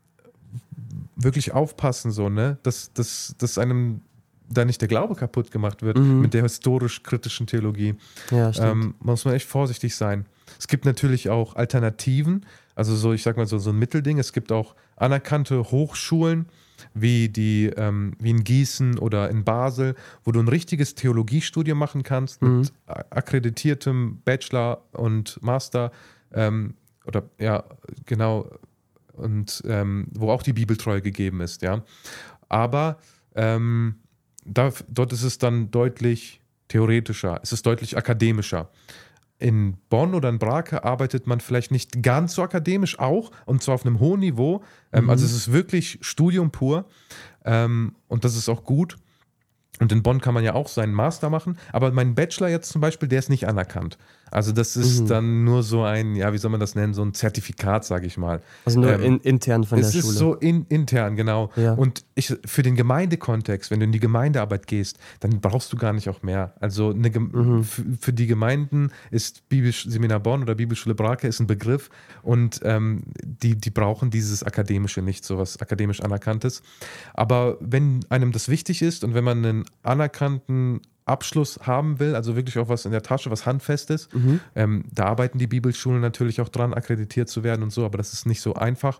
wirklich aufpassen, so, ne? dass, dass, dass einem da nicht der Glaube kaputt gemacht wird Mhm. mit der historisch-kritischen Theologie. Ja, stimmt. Ähm, muss man echt vorsichtig sein. Es gibt natürlich auch Alternativen, also so, ich sag mal so, so ein Mittelding. Es gibt auch anerkannte Hochschulen, wie die, ähm, wie in Gießen oder in Basel, wo du ein richtiges Theologiestudium machen kannst Mhm. mit akkreditiertem Bachelor und Master ähm, oder ja, genau, und ähm, wo auch die Bibeltreue gegeben ist, ja. Aber ähm, da, dort ist es dann deutlich theoretischer, es ist deutlich akademischer. In Bonn oder in Brake arbeitet man vielleicht nicht ganz so akademisch auch, und zwar auf einem hohen Niveau. Ähm, Mhm. Also es ist wirklich Studium pur ähm, und das ist auch gut. Und in Bonn kann man ja auch seinen Master machen, aber mein Bachelor jetzt zum Beispiel, der ist nicht anerkannt. Also das ist Mhm. dann nur so ein, ja, wie soll man das nennen, so ein Zertifikat, sage ich mal. Also nur ähm, in, intern von der Es ist Schule. so in, intern, genau. Ja. Und ich, für den Gemeindekontext, wenn du in die Gemeindearbeit gehst, dann brauchst du gar nicht auch mehr. Also eine, Gem- Mhm. für, für die Gemeinden ist Bibelseminar Bonn oder Bibelschule Brake ist ein Begriff und ähm, die, die brauchen dieses Akademische nicht, so was akademisch Anerkanntes. Aber wenn einem das wichtig ist und wenn man einen anerkannten Abschluss haben will, also wirklich auch was in der Tasche, was Handfestes. Mhm. Ähm, da arbeiten die Bibelschulen natürlich auch dran, akkreditiert zu werden und so, aber das ist nicht so einfach.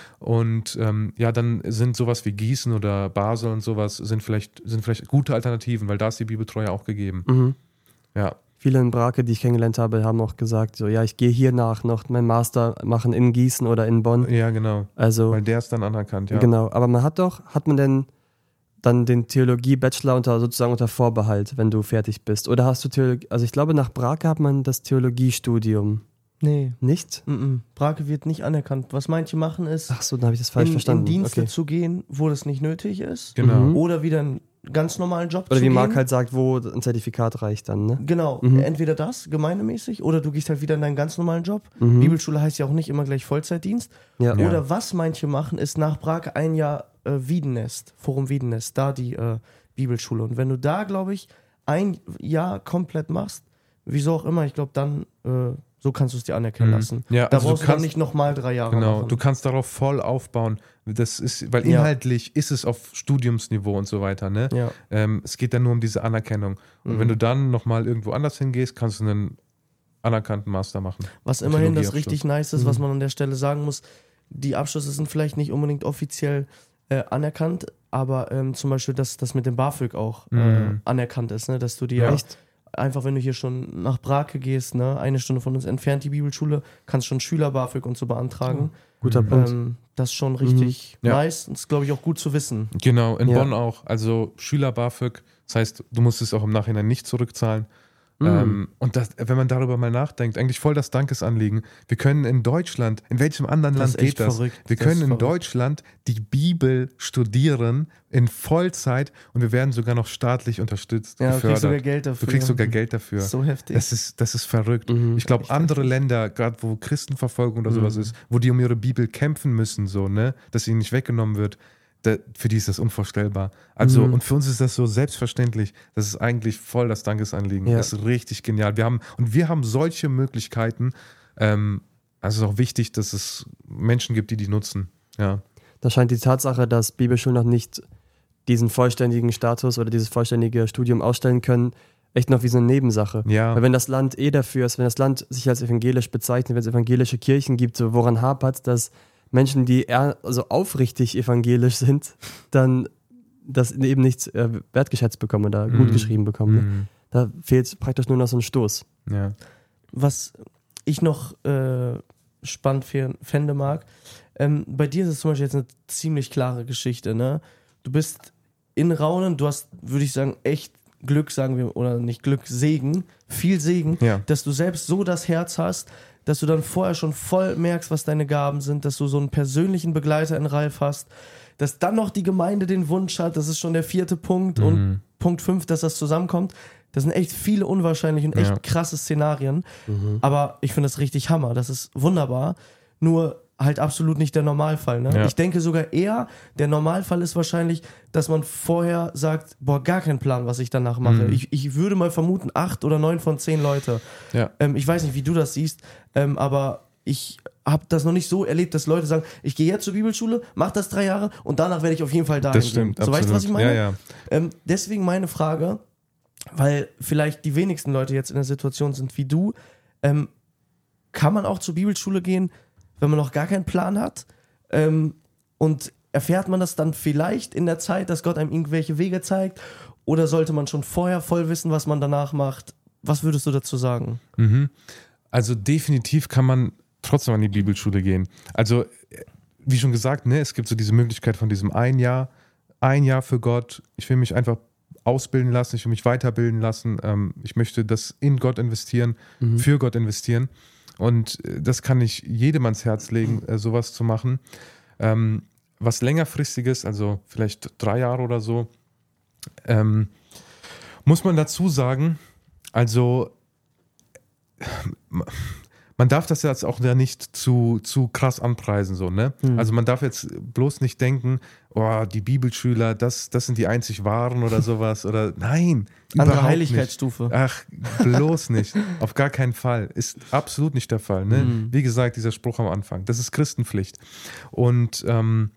Und ähm, ja, dann sind sowas wie Gießen oder Basel und sowas sind vielleicht, sind vielleicht gute Alternativen, weil da ist die Bibeltreue auch gegeben. Mhm. Ja. Viele in Brake, die ich kennengelernt habe, haben auch gesagt, so ja, ich gehe hier nach noch meinen Master machen in Gießen oder in Bonn. Ja, genau. Also Weil der ist dann anerkannt, ja. genau, aber man hat doch, hat man denn dann den Theologie-Bachelor unter sozusagen unter Vorbehalt, wenn du fertig bist? Oder hast du Theologie, also ich glaube, nach Brake hat man das Theologiestudium. Nee. Nicht? Mm-mm. Brake wird nicht anerkannt. Was manche machen ist, Ach so, dann habe ich das falsch in, verstanden. in Dienste Okay. zu gehen, wo das nicht nötig ist. Genau. Mhm. Oder wieder einen ganz normalen Job Oder zu wie gehen. Marc halt sagt, wo ein Zertifikat reicht dann, ne? Genau, Mhm. entweder das, gemeindemäßig, oder du gehst halt wieder in deinen ganz normalen Job. Mhm. Bibelschule heißt ja auch nicht immer gleich Vollzeitdienst. Ja. Ja. Oder was manche machen, ist nach Brake ein Jahr äh, Wiedenest, Forum Wiedenest, da die äh, Bibelschule. Und wenn du da, glaube ich, ein Jahr komplett machst, wieso auch immer, ich glaube, dann äh, so kannst du es dir anerkennen Mhm. lassen. Ja, da also du brauchst du dann kannst- nicht nochmal drei Jahre Genau, machen. du kannst darauf voll aufbauen. Das ist, weil Ja. inhaltlich ist es auf Studiumsniveau und so weiter, ne? Ja. Ähm, es geht dann nur um diese Anerkennung. Und Mhm. wenn du dann nochmal irgendwo anders hingehst, kannst du einen anerkannten Master machen. Was immerhin das Theologieabschluss. richtig nice ist, Mhm. was man an der Stelle sagen muss, die Abschlüsse sind vielleicht nicht unbedingt offiziell äh, anerkannt, aber ähm, zum Beispiel, dass das mit dem BAföG auch äh, Mhm. anerkannt ist, ne? Dass du dir Ja. Echt? einfach, wenn du hier schon nach Brake gehst, ne? Eine Stunde von uns entfernt die Bibelschule, kannst schon Schüler-BAföG und so beantragen. Guter Punkt. Ähm, das ist schon richtig Ja. nice und ist, glaube ich, auch gut zu wissen. Genau, in Ja. Bonn auch. Also Schüler-BAföG, das heißt, du musst es auch im Nachhinein nicht zurückzahlen. Mhm. Ähm, und das, wenn man darüber mal nachdenkt, eigentlich voll das Dankesanliegen. Wir können in Deutschland, in welchem anderen Das Land ist echt geht das? verrückt. Wir Das können ist in verrückt. Deutschland die Bibel studieren in Vollzeit und wir werden sogar noch staatlich unterstützt, Ja, du kriegst sogar gefördert. Geld dafür. Du kriegst sogar Geld dafür. So heftig. Das ist, das ist verrückt. Mhm. Ich glaube, Echt andere heftig. Länder, gerade wo Christenverfolgung oder sowas Mhm. ist, wo die um ihre Bibel kämpfen müssen, so, ne, dass ihnen nicht weggenommen wird, da, für die ist das unvorstellbar. Also, Mhm. und für uns ist das so selbstverständlich. Das ist eigentlich voll das Dankesanliegen. Ja. Das ist richtig genial. Wir haben, und wir haben solche Möglichkeiten. Ähm, also es ist auch wichtig, dass es Menschen gibt, die die nutzen. Ja. Da scheint die Tatsache, dass Bibelschulen noch nicht diesen vollständigen Status oder dieses vollständige Studium ausstellen können, echt noch wie so eine Nebensache. Ja. Weil wenn das Land eh dafür ist, wenn das Land sich als evangelisch bezeichnet, wenn es evangelische Kirchen gibt, so woran hapert, dass Menschen, die eher also aufrichtig evangelisch sind, dann das eben nicht äh, wertgeschätzt bekommen oder gut Mhm. geschrieben bekommen. Ne? Mhm. Da fehlt praktisch nur noch so ein Stoß. Ja. Was ich noch äh, spannend fände mag, ähm, bei dir ist es zum Beispiel jetzt eine ziemlich klare Geschichte, ne? Du bist in Raunen, du hast, würde ich sagen, echt Glück, sagen wir, oder nicht Glück, Segen, viel Segen, Ja. dass du selbst so das Herz hast, dass du dann vorher schon voll merkst, was deine Gaben sind, dass du so einen persönlichen Begleiter in Ralf hast, dass dann noch die Gemeinde den Wunsch hat, das ist schon der vierte Punkt, Mhm. und Punkt fünf, dass das zusammenkommt. Das sind echt viele unwahrscheinliche und echt Ja. krasse Szenarien, Mhm. aber ich finde das richtig Hammer, das ist wunderbar, nur halt absolut nicht der Normalfall. Ne? Ja. Ich denke sogar eher, der Normalfall ist wahrscheinlich, dass man vorher sagt, boah, gar kein Plan, was ich danach mache. Mhm. Ich, ich würde mal vermuten, acht oder neun von zehn Leute. Ja. Ähm, ich weiß nicht, wie du das siehst, ähm, aber ich habe das noch nicht so erlebt, dass Leute sagen, ich gehe jetzt zur Bibelschule, mach das drei Jahre und danach werde ich auf jeden Fall dahin Das stimmt, gehen. So, weißt du, was ich absolut. meine? Ja, ja. Ähm, deswegen meine Frage, weil vielleicht die wenigsten Leute jetzt in der Situation sind wie du, ähm, kann man auch zur Bibelschule gehen, wenn man noch gar keinen Plan hat? Ähm, und erfährt man das dann vielleicht in der Zeit, dass Gott einem irgendwelche Wege zeigt? Oder sollte man schon vorher voll wissen, was man danach macht? Was würdest du dazu sagen? Mhm. Also definitiv kann man trotzdem an die Bibelschule gehen. Also wie schon gesagt, ne, es gibt so diese Möglichkeit von diesem ein Jahr, ein Jahr für Gott. Ich will mich einfach ausbilden lassen, ich will mich weiterbilden lassen. Ähm, ich möchte das in Gott investieren, Mhm. für Gott investieren. Und äh, das kann ich jedem ans Herz legen, äh, sowas zu machen. Ähm, was längerfristiges, also vielleicht drei Jahre oder so, ähm, muss man dazu sagen, also man darf das jetzt auch ja nicht zu, zu krass anpreisen, so, ne? Mhm. Also man darf jetzt bloß nicht denken, oh, die Bibelschüler, das, das sind die einzig Wahren oder sowas. Oder nein, Andere überhaupt Heiligkeitsstufe. nicht. Ach, bloß nicht. Auf gar keinen Fall. Ist absolut nicht der Fall. Ne? Mhm. Wie gesagt, dieser Spruch am Anfang, das ist Christenpflicht. Und ähm,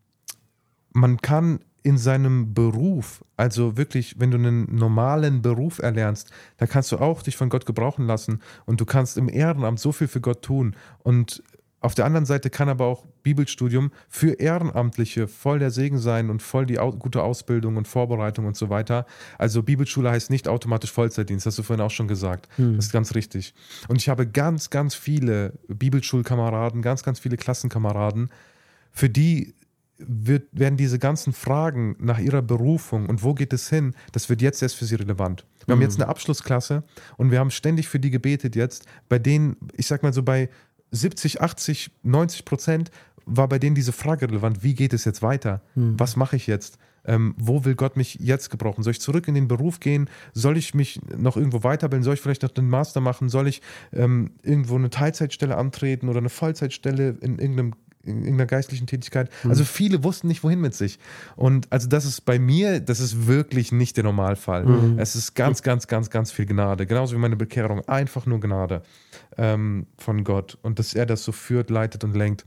man kann in seinem Beruf, also wirklich, wenn du einen normalen Beruf erlernst, da kannst du auch dich von Gott gebrauchen lassen und du kannst im Ehrenamt so viel für Gott tun. Und auf der anderen Seite kann aber auch Bibelstudium für Ehrenamtliche voll der Segen sein und voll die au- gute Ausbildung und Vorbereitung und so weiter. Also Bibelschule heißt nicht automatisch Vollzeitdienst, hast du vorhin auch schon gesagt. Hm. Das ist ganz richtig. Und ich habe ganz, ganz viele Bibelschulkameraden, ganz, ganz viele Klassenkameraden, für die wird, werden diese ganzen Fragen nach ihrer Berufung und wo geht es hin, das wird jetzt erst für sie relevant. Wir haben Mhm. jetzt eine Abschlussklasse und wir haben ständig für die gebetet jetzt, bei denen, ich sag mal so bei siebzig, achtzig, neunzig Prozent war bei denen diese Frage relevant, wie geht es jetzt weiter? Mhm. Was mache ich jetzt? Ähm, wo will Gott mich jetzt gebrauchen? Soll ich zurück in den Beruf gehen? Soll ich mich noch irgendwo weiterbilden? Soll ich vielleicht noch den Master machen? Soll ich ähm, irgendwo eine Teilzeitstelle antreten oder eine Vollzeitstelle in irgendeinem in irgendeiner geistlichen Tätigkeit. Mhm. Also viele wussten nicht, wohin mit sich. Und also das ist bei mir, das ist wirklich nicht der Normalfall. Mhm. Es ist ganz, ganz, ganz, ganz viel Gnade. Genauso wie meine Bekehrung. Einfach nur Gnade ähm, von Gott. Und dass er das so führt, leitet und lenkt.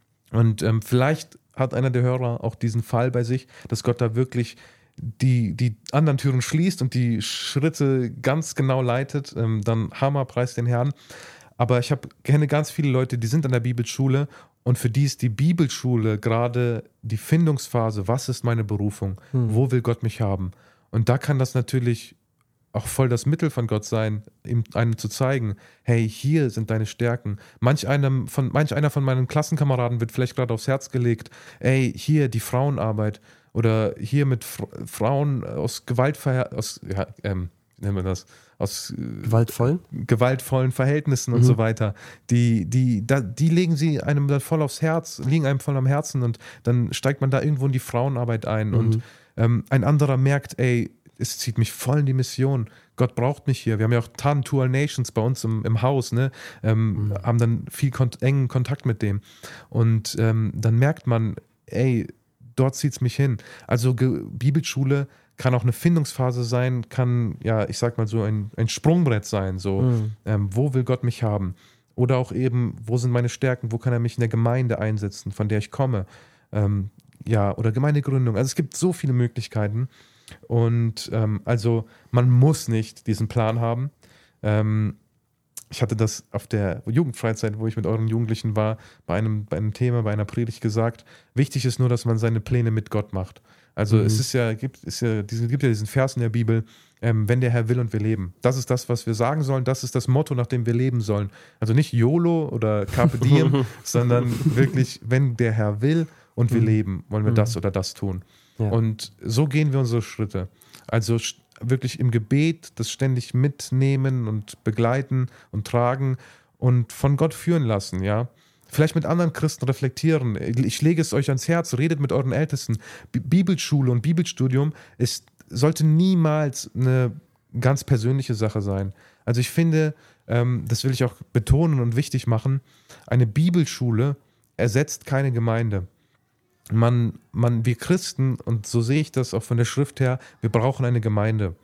Und ähm, vielleicht hat einer der Hörer auch diesen Fall bei sich, dass Gott da wirklich die, die anderen Türen schließt und die Schritte ganz genau leitet. Ähm, dann Hammer, preis den Herrn. Aber ich hab, kenne ganz viele Leute, die sind an der Bibelschule und für die ist die Bibelschule gerade die Findungsphase, was ist meine Berufung, Hm. wo will Gott mich haben? Und da kann das natürlich auch voll das Mittel von Gott sein, ihm einem zu zeigen, hey, hier sind deine Stärken. Manch, einem von, manch einer von meinen Klassenkameraden wird vielleicht gerade aufs Herz gelegt, ey, hier die Frauenarbeit oder hier mit F- Frauen aus Gewaltverhältnissen, aus, ja, ähm, wie nennen wir das, aus äh, Gewaltvoll? gewaltvollen Verhältnissen und Mhm. so weiter. Die, die, da, die legen sie einem dann voll aufs Herz, liegen einem voll am Herzen und dann steigt man da irgendwo in die Frauenarbeit ein Mhm. und ähm, ein anderer merkt, ey, es zieht mich voll in die Mission. Gott braucht mich hier. Wir haben ja auch Tan to All Nations bei uns im, im Haus, ne? Ähm, Mhm. haben dann viel kont- engen Kontakt mit dem. Und ähm, dann merkt man, ey, dort zieht es mich hin. Also Ge- Bibelschule kann auch eine Findungsphase sein, kann, ja, ich sag mal so ein, ein Sprungbrett sein, so, Mhm. ähm, wo will Gott mich haben? Oder auch eben, wo sind meine Stärken, wo kann er mich in der Gemeinde einsetzen, von der ich komme? Ähm, ja, oder Gemeindegründung. Also es gibt so viele Möglichkeiten und ähm, also man muss nicht diesen Plan haben. Ähm, ich hatte das auf der Jugendfreizeit, wo ich mit euren Jugendlichen war, bei einem, bei einem Thema, bei einer Predigt gesagt, wichtig ist nur, dass man seine Pläne mit Gott macht. Also Mhm. es ist ja, gibt, ist ja, diesen, gibt ja diesen Vers in der Bibel, ähm, wenn der Herr will und wir leben. Das ist das, was wir sagen sollen, das ist das Motto, nach dem wir leben sollen. Also nicht YOLO oder Carpe Diem, sondern wirklich, wenn der Herr will und wir Mhm. leben, wollen wir Mhm. das oder das tun. Ja. Und so gehen wir unsere Schritte. Also st- wirklich im Gebet das ständig mitnehmen und begleiten und tragen und von Gott führen lassen, ja. Vielleicht mit anderen Christen reflektieren. Ich lege es euch ans Herz, redet mit euren Ältesten. B- Bibelschule und Bibelstudium ist, sollte niemals eine ganz persönliche Sache sein. Also ich finde, ähm, das will ich auch betonen und wichtig machen, eine Bibelschule ersetzt keine Gemeinde. Man, man, wir Christen, und so sehe ich das auch von der Schrift her, wir brauchen eine Gemeinde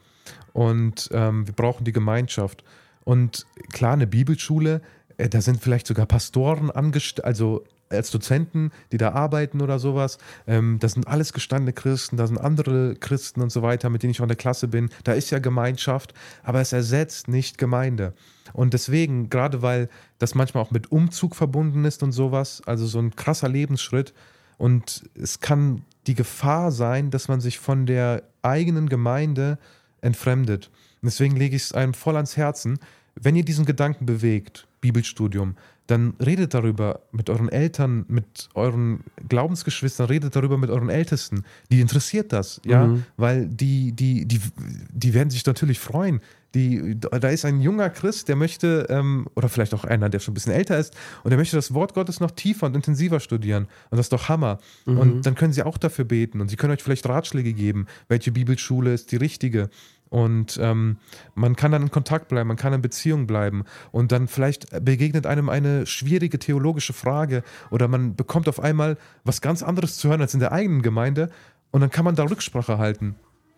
und ähm, wir brauchen die Gemeinschaft. Und klar, eine Bibelschule, äh, da sind vielleicht sogar Pastoren angestellt, also als Dozenten, die da arbeiten oder sowas. Ähm, das sind alles gestandene Christen, da sind andere Christen und so weiter, mit denen ich auch in der Klasse bin. Da ist ja Gemeinschaft, aber es ersetzt nicht Gemeinde. Und deswegen, gerade weil das manchmal auch mit Umzug verbunden ist und sowas, also so ein krasser Lebensschritt, und es kann die Gefahr sein, dass man sich von der eigenen Gemeinde entfremdet. Und deswegen lege ich es einem voll ans Herzen, wenn ihr diesen Gedanken bewegt, Bibelstudium, dann redet darüber mit euren Eltern, mit euren Glaubensgeschwistern, redet darüber mit euren Ältesten. Die interessiert das, ja, Mhm. weil die, die, die, die werden sich natürlich freuen. Die, da ist ein junger Christ, der möchte, ähm, oder vielleicht auch einer, der schon ein bisschen älter ist, und der möchte das Wort Gottes noch tiefer und intensiver studieren. Und das ist doch Hammer. Mhm. Und dann können sie auch dafür beten und sie können euch vielleicht Ratschläge geben, welche Bibelschule ist die richtige. Und ähm, man kann dann in Kontakt bleiben, man kann in Beziehung bleiben und dann vielleicht begegnet einem eine schwierige theologische Frage oder man bekommt auf einmal was ganz anderes zu hören als in der eigenen Gemeinde und dann kann man da Rücksprache halten.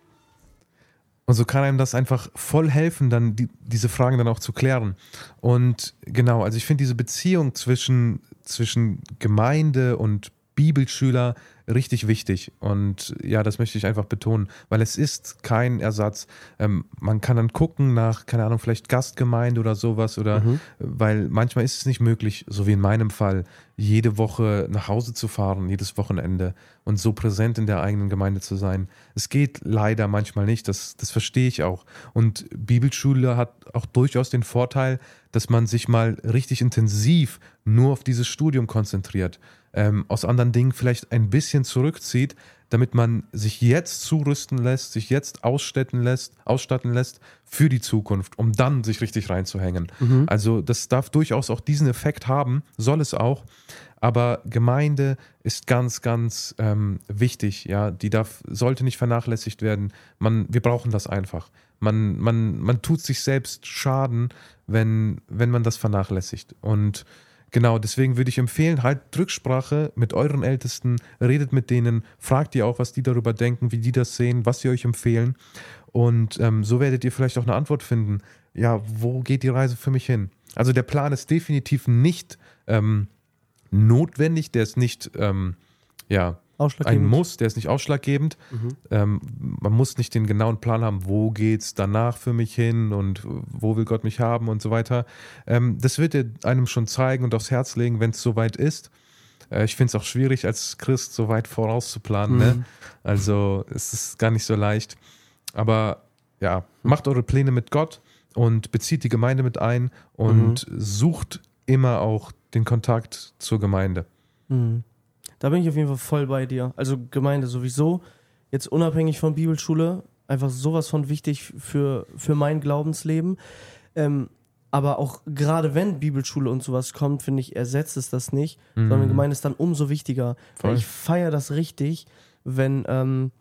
Und so kann einem das einfach voll helfen, dann die, diese Fragen dann auch zu klären. Und genau, also ich finde diese Beziehung zwischen, zwischen Gemeinde und Bibelschüler richtig wichtig. Und ja, das möchte ich einfach betonen, weil es ist kein Ersatz. Ähm, man kann dann gucken nach, keine Ahnung, vielleicht Gastgemeinde oder sowas, oder Mhm. weil manchmal ist es nicht möglich, so wie in meinem Fall, jede Woche nach Hause zu fahren, jedes Wochenende und so präsent in der eigenen Gemeinde zu sein. Es geht leider manchmal nicht, das, das verstehe ich auch. Und Bibelschule hat auch durchaus den Vorteil, dass man sich mal richtig intensiv nur auf dieses Studium konzentriert, ähm, aus anderen Dingen vielleicht ein bisschen zurückzieht, damit man sich jetzt zurüsten lässt, sich jetzt ausstatten lässt, ausstatten lässt für die Zukunft, um dann sich richtig reinzuhängen. Mhm. Also das darf durchaus auch diesen Effekt haben, soll es auch, aber Gemeinde ist ganz, ganz ähm, wichtig, ja, die darf, sollte nicht vernachlässigt werden. Man, wir brauchen das einfach. Man, man, man tut sich selbst Schaden, wenn, wenn man das vernachlässigt. Und genau, deswegen würde ich empfehlen, halt Rücksprache mit euren Ältesten, redet mit denen, fragt ihr auch, was die darüber denken, wie die das sehen, was sie euch empfehlen. Und ähm, so werdet ihr vielleicht auch eine Antwort finden. Ja, wo geht die Reise für mich hin? Also der Plan ist definitiv nicht ähm, notwendig, der ist nicht ähm, ja, ein Ausschlaggebend. Muss, der ist nicht ausschlaggebend. Mhm. Ähm, man muss nicht den genauen Plan haben, wo geht's danach für mich hin und wo will Gott mich haben und so weiter. Ähm, das wird er einem schon zeigen und aufs Herz legen, wenn es soweit ist. Äh, ich finde es auch schwierig, als Christ so weit vorauszuplanen. Mhm. Ne? Also es ist gar nicht so leicht. Aber ja, macht eure Pläne mit Gott und bezieht die Gemeinde mit ein und sucht immer auch den Kontakt zur Gemeinde. Mhm. Da bin ich auf jeden Fall voll bei dir. Also Gemeinde sowieso, jetzt unabhängig von Bibelschule, einfach sowas von wichtig für, für mein Glaubensleben. Ähm, aber auch gerade wenn Bibelschule und sowas kommt, finde ich, ersetzt es das nicht, Mhm. sondern Gemeinde ist dann umso wichtiger. Voll. Weil ich feiere das richtig, wenn ähm,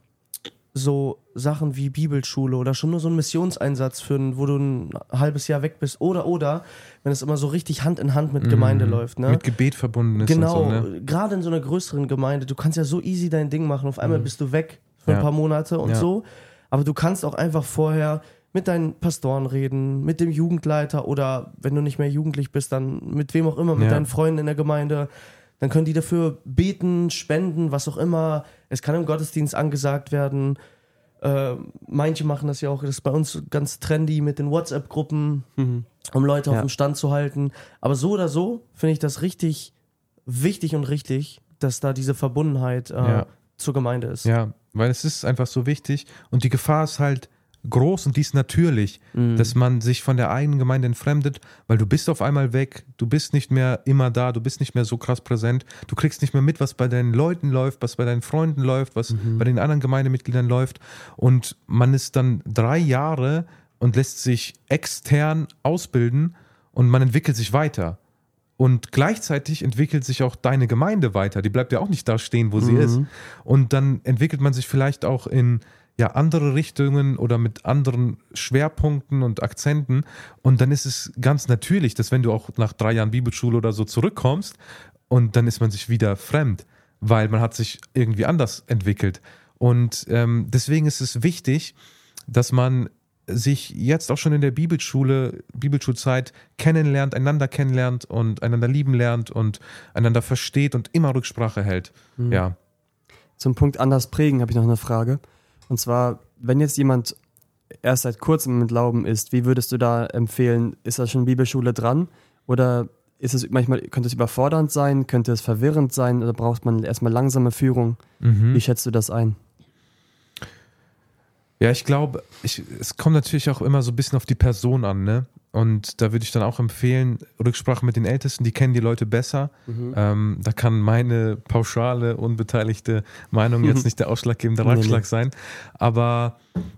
so Sachen wie Bibelschule oder schon nur so ein Missionseinsatz führen, wo du ein halbes Jahr weg bist oder oder wenn es immer so richtig Hand in Hand mit Gemeinde Mhm. läuft. Ne? Mit Gebet verbunden ist Genau, und so, ne? gerade in so einer größeren Gemeinde, du kannst ja so easy dein Ding machen, auf einmal Mhm. bist du weg für Ja. ein paar Monate und Ja. so, aber du kannst auch einfach vorher mit deinen Pastoren reden, mit dem Jugendleiter oder wenn du nicht mehr jugendlich bist, dann mit wem auch immer, mit Ja. deinen Freunden in der Gemeinde, dann können die dafür beten, spenden, was auch immer, es kann im Gottesdienst angesagt werden. Äh, manche machen das ja auch, das ist bei uns ganz trendy mit den WhatsApp-Gruppen, Mhm. um Leute auf Ja. dem Stand zu halten. Aber so oder so finde ich das richtig wichtig und richtig, dass da diese Verbundenheit äh, Ja. zur Gemeinde ist. Ja, weil es ist einfach so wichtig und die Gefahr ist halt groß und die ist natürlich, Mhm. dass man sich von der eigenen Gemeinde entfremdet, weil du bist auf einmal weg, du bist nicht mehr immer da, du bist nicht mehr so krass präsent, du kriegst nicht mehr mit, was bei deinen Leuten läuft, was bei deinen Freunden läuft, was Mhm. bei den anderen Gemeindemitgliedern läuft und man ist dann drei Jahre und lässt sich extern ausbilden und man entwickelt sich weiter. Und gleichzeitig entwickelt sich auch deine Gemeinde weiter. Die bleibt ja auch nicht da stehen, wo sie Mhm. ist. Und dann entwickelt man sich vielleicht auch in ja, andere Richtungen oder mit anderen Schwerpunkten und Akzenten. Und dann ist es ganz natürlich, dass wenn du auch nach drei Jahren Bibelschule oder so zurückkommst und dann ist man sich wieder fremd, weil man hat sich irgendwie anders entwickelt. Und ähm, deswegen ist es wichtig, dass man sich jetzt auch schon in der Bibelschule, Bibelschulzeit kennenlernt, einander kennenlernt und einander lieben lernt und einander versteht und immer Rücksprache hält. Mhm. Ja. Zum Punkt anders prägen habe ich noch eine Frage. Und zwar, wenn jetzt jemand erst seit kurzem im Glauben ist, wie würdest du da empfehlen, ist da schon Bibelschule dran? Oder ist es manchmal, könnte es überfordernd sein, könnte es verwirrend sein oder braucht man erstmal langsame Führung? Mhm. Wie schätzt du das ein? Ja, ich glaube, ich, es kommt natürlich auch immer so ein bisschen auf die Person an, ne? Und da würde ich dann auch empfehlen, Rücksprache mit den Ältesten, die kennen die Leute besser. Mhm. Ähm, da kann meine pauschale, unbeteiligte Meinung jetzt nicht der ausschlaggebende Nee, Ratschlag nee. sein. Aber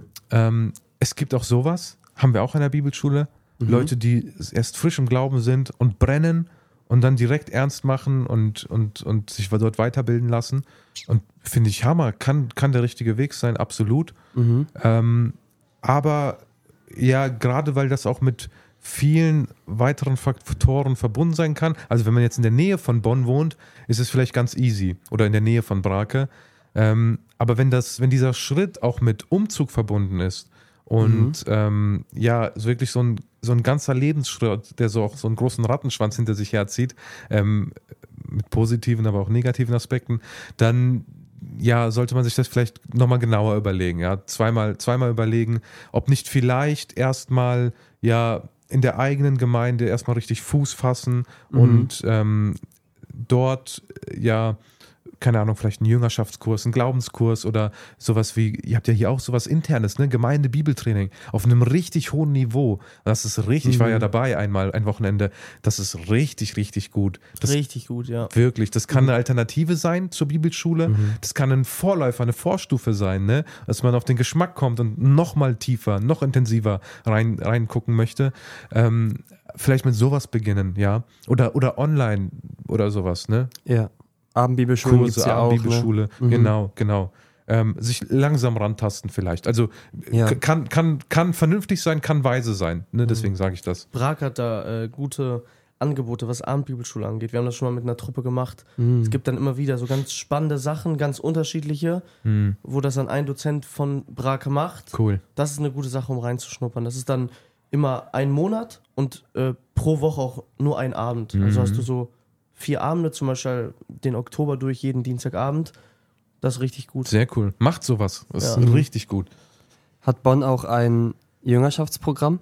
ähm, es gibt auch sowas, haben wir auch in der Bibelschule, Mhm. Leute, die erst frisch im Glauben sind und brennen und dann direkt ernst machen und, und, und sich dort weiterbilden lassen. Und finde ich Hammer, kann, kann der richtige Weg sein, absolut. Mhm. Ähm, aber ja, gerade weil das auch mit vielen weiteren Faktoren verbunden sein kann. Also wenn man jetzt in der Nähe von Bonn wohnt, ist es vielleicht ganz easy oder in der Nähe von Brake. Ähm, aber wenn das, wenn dieser Schritt auch mit Umzug verbunden ist und Mhm. ähm, ja, so wirklich so ein, so ein ganzer Lebensschritt, der so auch so einen großen Rattenschwanz hinter sich herzieht, ähm, mit positiven, aber auch negativen Aspekten, dann ja, sollte man sich das vielleicht nochmal genauer überlegen. Ja? Zweimal, zweimal überlegen, ob nicht vielleicht erstmal ja in der eigenen Gemeinde erstmal richtig Fuß fassen Mhm. und ähm, dort ja, keine Ahnung, vielleicht einen Jüngerschaftskurs, einen Glaubenskurs oder sowas wie, ihr habt ja hier auch sowas Internes, ne? Gemeinde-Bibeltraining auf einem richtig hohen Niveau. Das ist richtig, ich war ja dabei einmal, ein Wochenende, das ist richtig, richtig gut. Das Richtig gut, ja. Wirklich, das kann eine Alternative sein zur Bibelschule. Mhm. Das kann ein Vorläufer, eine Vorstufe sein, ne? Dass man auf den Geschmack kommt und noch mal tiefer, noch intensiver rein, reingucken möchte. Ähm, vielleicht mit sowas beginnen, ja. Oder, oder online oder sowas, ne? Ja. Abendbibelschulen gibt es Kurse, ja auch. Abendbibelschule, Ne? Mhm. genau, genau. Ähm, sich langsam rantasten vielleicht. Also Ja. k- kann, kann, kann vernünftig sein, kann weise sein, ne? Deswegen sage ich das. Brake hat da äh, gute Angebote, was Abendbibelschule angeht. Wir haben das schon mal mit einer Truppe gemacht. Mhm. Es gibt dann immer wieder so ganz spannende Sachen, ganz unterschiedliche, Hm, wo das dann ein Dozent von Brake macht. cool. Das ist eine gute Sache, um reinzuschnuppern. Das ist dann immer ein Monat und äh, pro Woche auch nur ein Abend. Also Mhm. hast du so vier Abende, zum Beispiel den Oktober durch, jeden Dienstagabend. Das ist richtig gut. Sehr cool. Macht sowas. Das ist Ja. richtig gut. Hat Bonn auch ein Jüngerschaftsprogramm?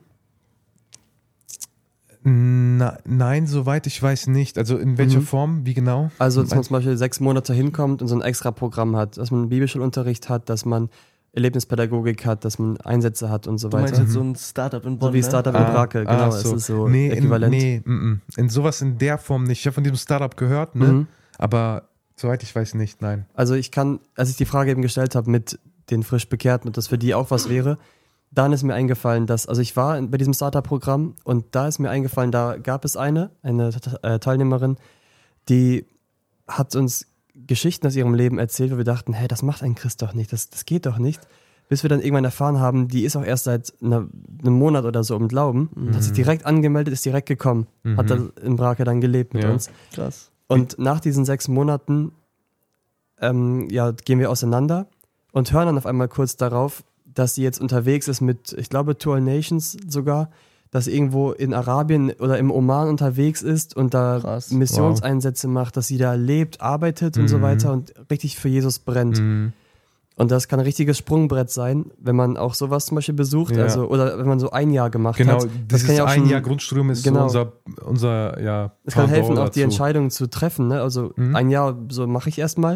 Na, nein, soweit ich weiß nicht. Also in welcher Mhm. Form, wie genau? Also, dass man zum Beispiel sechs Monate hinkommt und so ein extra Programm hat, dass man Bibelschulunterricht hat, dass man Erlebnispädagogik hat, dass man Einsätze hat und so Du meinst weiter. jetzt so ein Startup in Bonn, So wie ne? Startup in Brake, genau. ah, Es ist so nee, äquivalent. In, nee, mm, mm. in sowas in der Form nicht. Ich habe von diesem Startup gehört, ne? Mhm. Aber soweit ich weiß nicht, nein. Also ich kann, als ich die Frage eben gestellt habe mit den frisch Bekehrten und das für die auch was wäre, dann ist mir eingefallen, dass, also ich war bei diesem Startup-Programm und da ist mir eingefallen, da gab es eine, eine äh, Teilnehmerin, die hat uns Geschichten aus ihrem Leben erzählt, wo wir dachten, hey, das macht ein Christ doch nicht, das, das geht doch nicht. Bis wir dann irgendwann erfahren haben, die ist auch erst seit einer, einem Monat oder so im Glauben, und hat sich direkt angemeldet, ist direkt gekommen, Mhm. hat dann in Brake dann gelebt mit Ja. uns. Krass. Und nach diesen sechs Monaten ähm, ja, gehen wir auseinander und hören dann auf einmal kurz darauf, dass sie jetzt unterwegs ist mit, ich glaube, To All Nations sogar, dass sie irgendwo in Arabien oder im Oman unterwegs ist und da Krass. Missionseinsätze macht, dass sie da lebt, arbeitet und so Mhm. weiter und richtig für Jesus brennt. Mhm. Und das kann ein richtiges Sprungbrett sein, wenn man auch sowas zum Beispiel besucht, Ja. also oder wenn man so ein Jahr gemacht Genau, hat. Das dieses kann ja auch ein schon, Jahr Grundstudium ist genau. so unser, unser ja, es kann helfen, Pendant auch die dazu. Entscheidung zu treffen. Ne? Also Mhm. ein Jahr, so mache ich erstmal.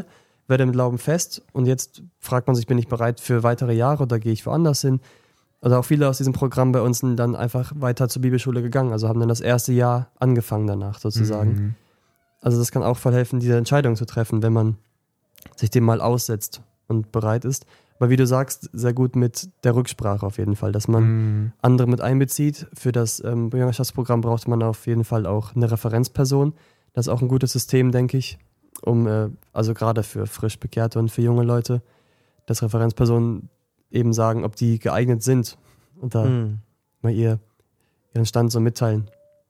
werde im Glauben fest und jetzt fragt man sich, bin ich bereit für weitere Jahre oder gehe ich woanders hin? Also auch viele aus diesem Programm bei uns sind dann einfach weiter zur Bibelschule gegangen, also haben dann das erste Jahr angefangen danach sozusagen. Mhm. Also das kann auch voll helfen, diese Entscheidung zu treffen, wenn man sich dem mal aussetzt und bereit ist. Aber wie du sagst, sehr gut mit der Rücksprache auf jeden Fall, dass man Mhm. andere mit einbezieht. Für das ähm, Jüngerschaftsprogramm braucht man auf jeden Fall auch eine Referenzperson. Das ist auch ein gutes System, denke ich, um, äh, also gerade für frisch Bekehrte und für junge Leute, dass Referenzpersonen eben sagen, ob die geeignet sind und da Mhm. mal ihr, ihren Stand so mitteilen.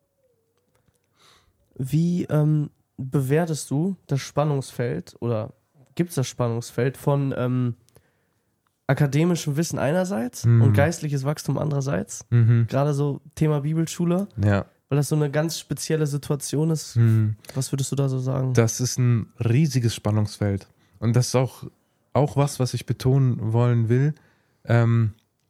Wie ähm, bewertest du das Spannungsfeld oder gibt es das Spannungsfeld von ähm, akademischem Wissen einerseits Mhm. und geistliches Wachstum andererseits? Mhm. Gerade so Thema Bibelschule, Ja. weil das so eine ganz spezielle Situation ist. Mhm. Was würdest du da so sagen? Das ist ein riesiges Spannungsfeld. Und das ist auch, auch was, was ich betonen wollen will, ähm,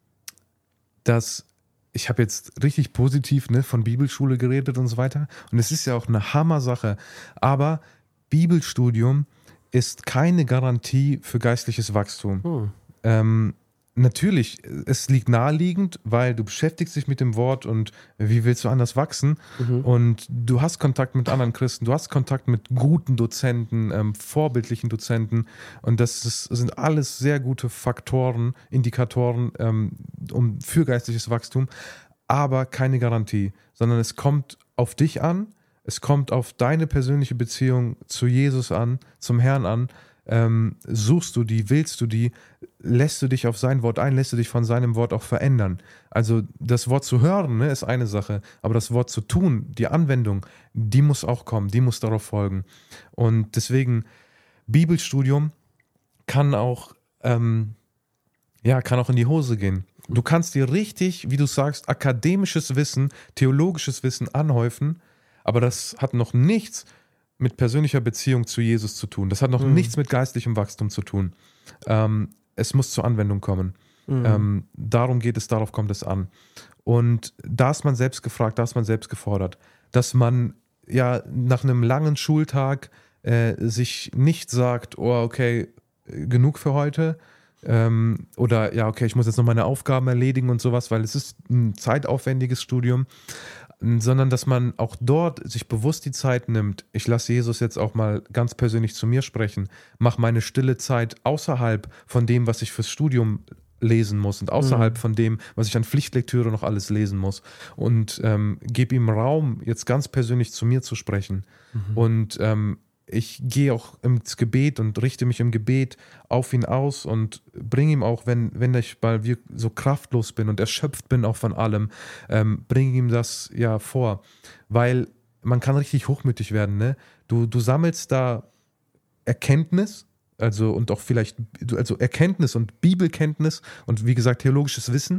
dass ich habe jetzt richtig positiv ne, von Bibelschule geredet und so weiter. Und es ist ja auch eine Hammer-Sache. Aber Bibelstudium ist keine Garantie für geistliches Wachstum. Hm. Ähm, natürlich, es liegt naheliegend, weil du beschäftigst dich mit dem Wort und wie willst du anders wachsen? Mhm. Und du hast Kontakt mit anderen Christen, du hast Kontakt mit guten Dozenten, ähm, vorbildlichen Dozenten und das ist, sind alles sehr gute Faktoren, Indikatoren ähm, um, für geistliches Wachstum, aber keine Garantie, sondern es kommt auf dich an, es kommt auf deine persönliche Beziehung zu Jesus an, zum Herrn an. Ähm, suchst du die, willst du die, lässt du dich auf sein Wort ein, lässt du dich von seinem Wort auch verändern. Also das Wort zu hören, ne, ist eine Sache, aber das Wort zu tun, die Anwendung, die muss auch kommen, die muss darauf folgen. Und deswegen, Bibelstudium kann auch, ähm, ja, kann auch in die Hose gehen. Du kannst dir richtig, wie du sagst, akademisches Wissen, theologisches Wissen anhäufen, aber das hat noch nichts mit persönlicher Beziehung zu Jesus zu tun. Das hat noch Mhm. nichts mit geistlichem Wachstum zu tun. Ähm, es muss zur Anwendung kommen. Mhm. Ähm, darum geht es, darauf kommt es an. Und da ist man selbst gefragt, da ist man selbst gefordert, dass man ja nach einem langen Schultag äh, sich nicht sagt, oh, okay, genug für heute. Ähm, oder ja, okay, ich muss jetzt noch meine Aufgaben erledigen und sowas, weil es ist ein zeitaufwendiges Studium, sondern dass man auch dort sich bewusst die Zeit nimmt. Ich lasse Jesus jetzt auch mal ganz persönlich zu mir sprechen, mache meine stille Zeit außerhalb von dem, was ich fürs Studium lesen muss und außerhalb Mhm. von dem, was ich an Pflichtlektüre noch alles lesen muss und ähm, gebe ihm Raum, jetzt ganz persönlich zu mir zu sprechen. Mhm. Und ähm, ich gehe auch ins Gebet und richte mich im Gebet auf ihn aus und bringe ihm auch, wenn, wenn ich mal so kraftlos bin und erschöpft bin auch von allem, ähm, bringe ihm das ja vor. Weil man kann richtig hochmütig werden, ne? Du, du sammelst da Erkenntnis, also und auch vielleicht, also Erkenntnis und Bibelkenntnis und wie gesagt theologisches Wissen,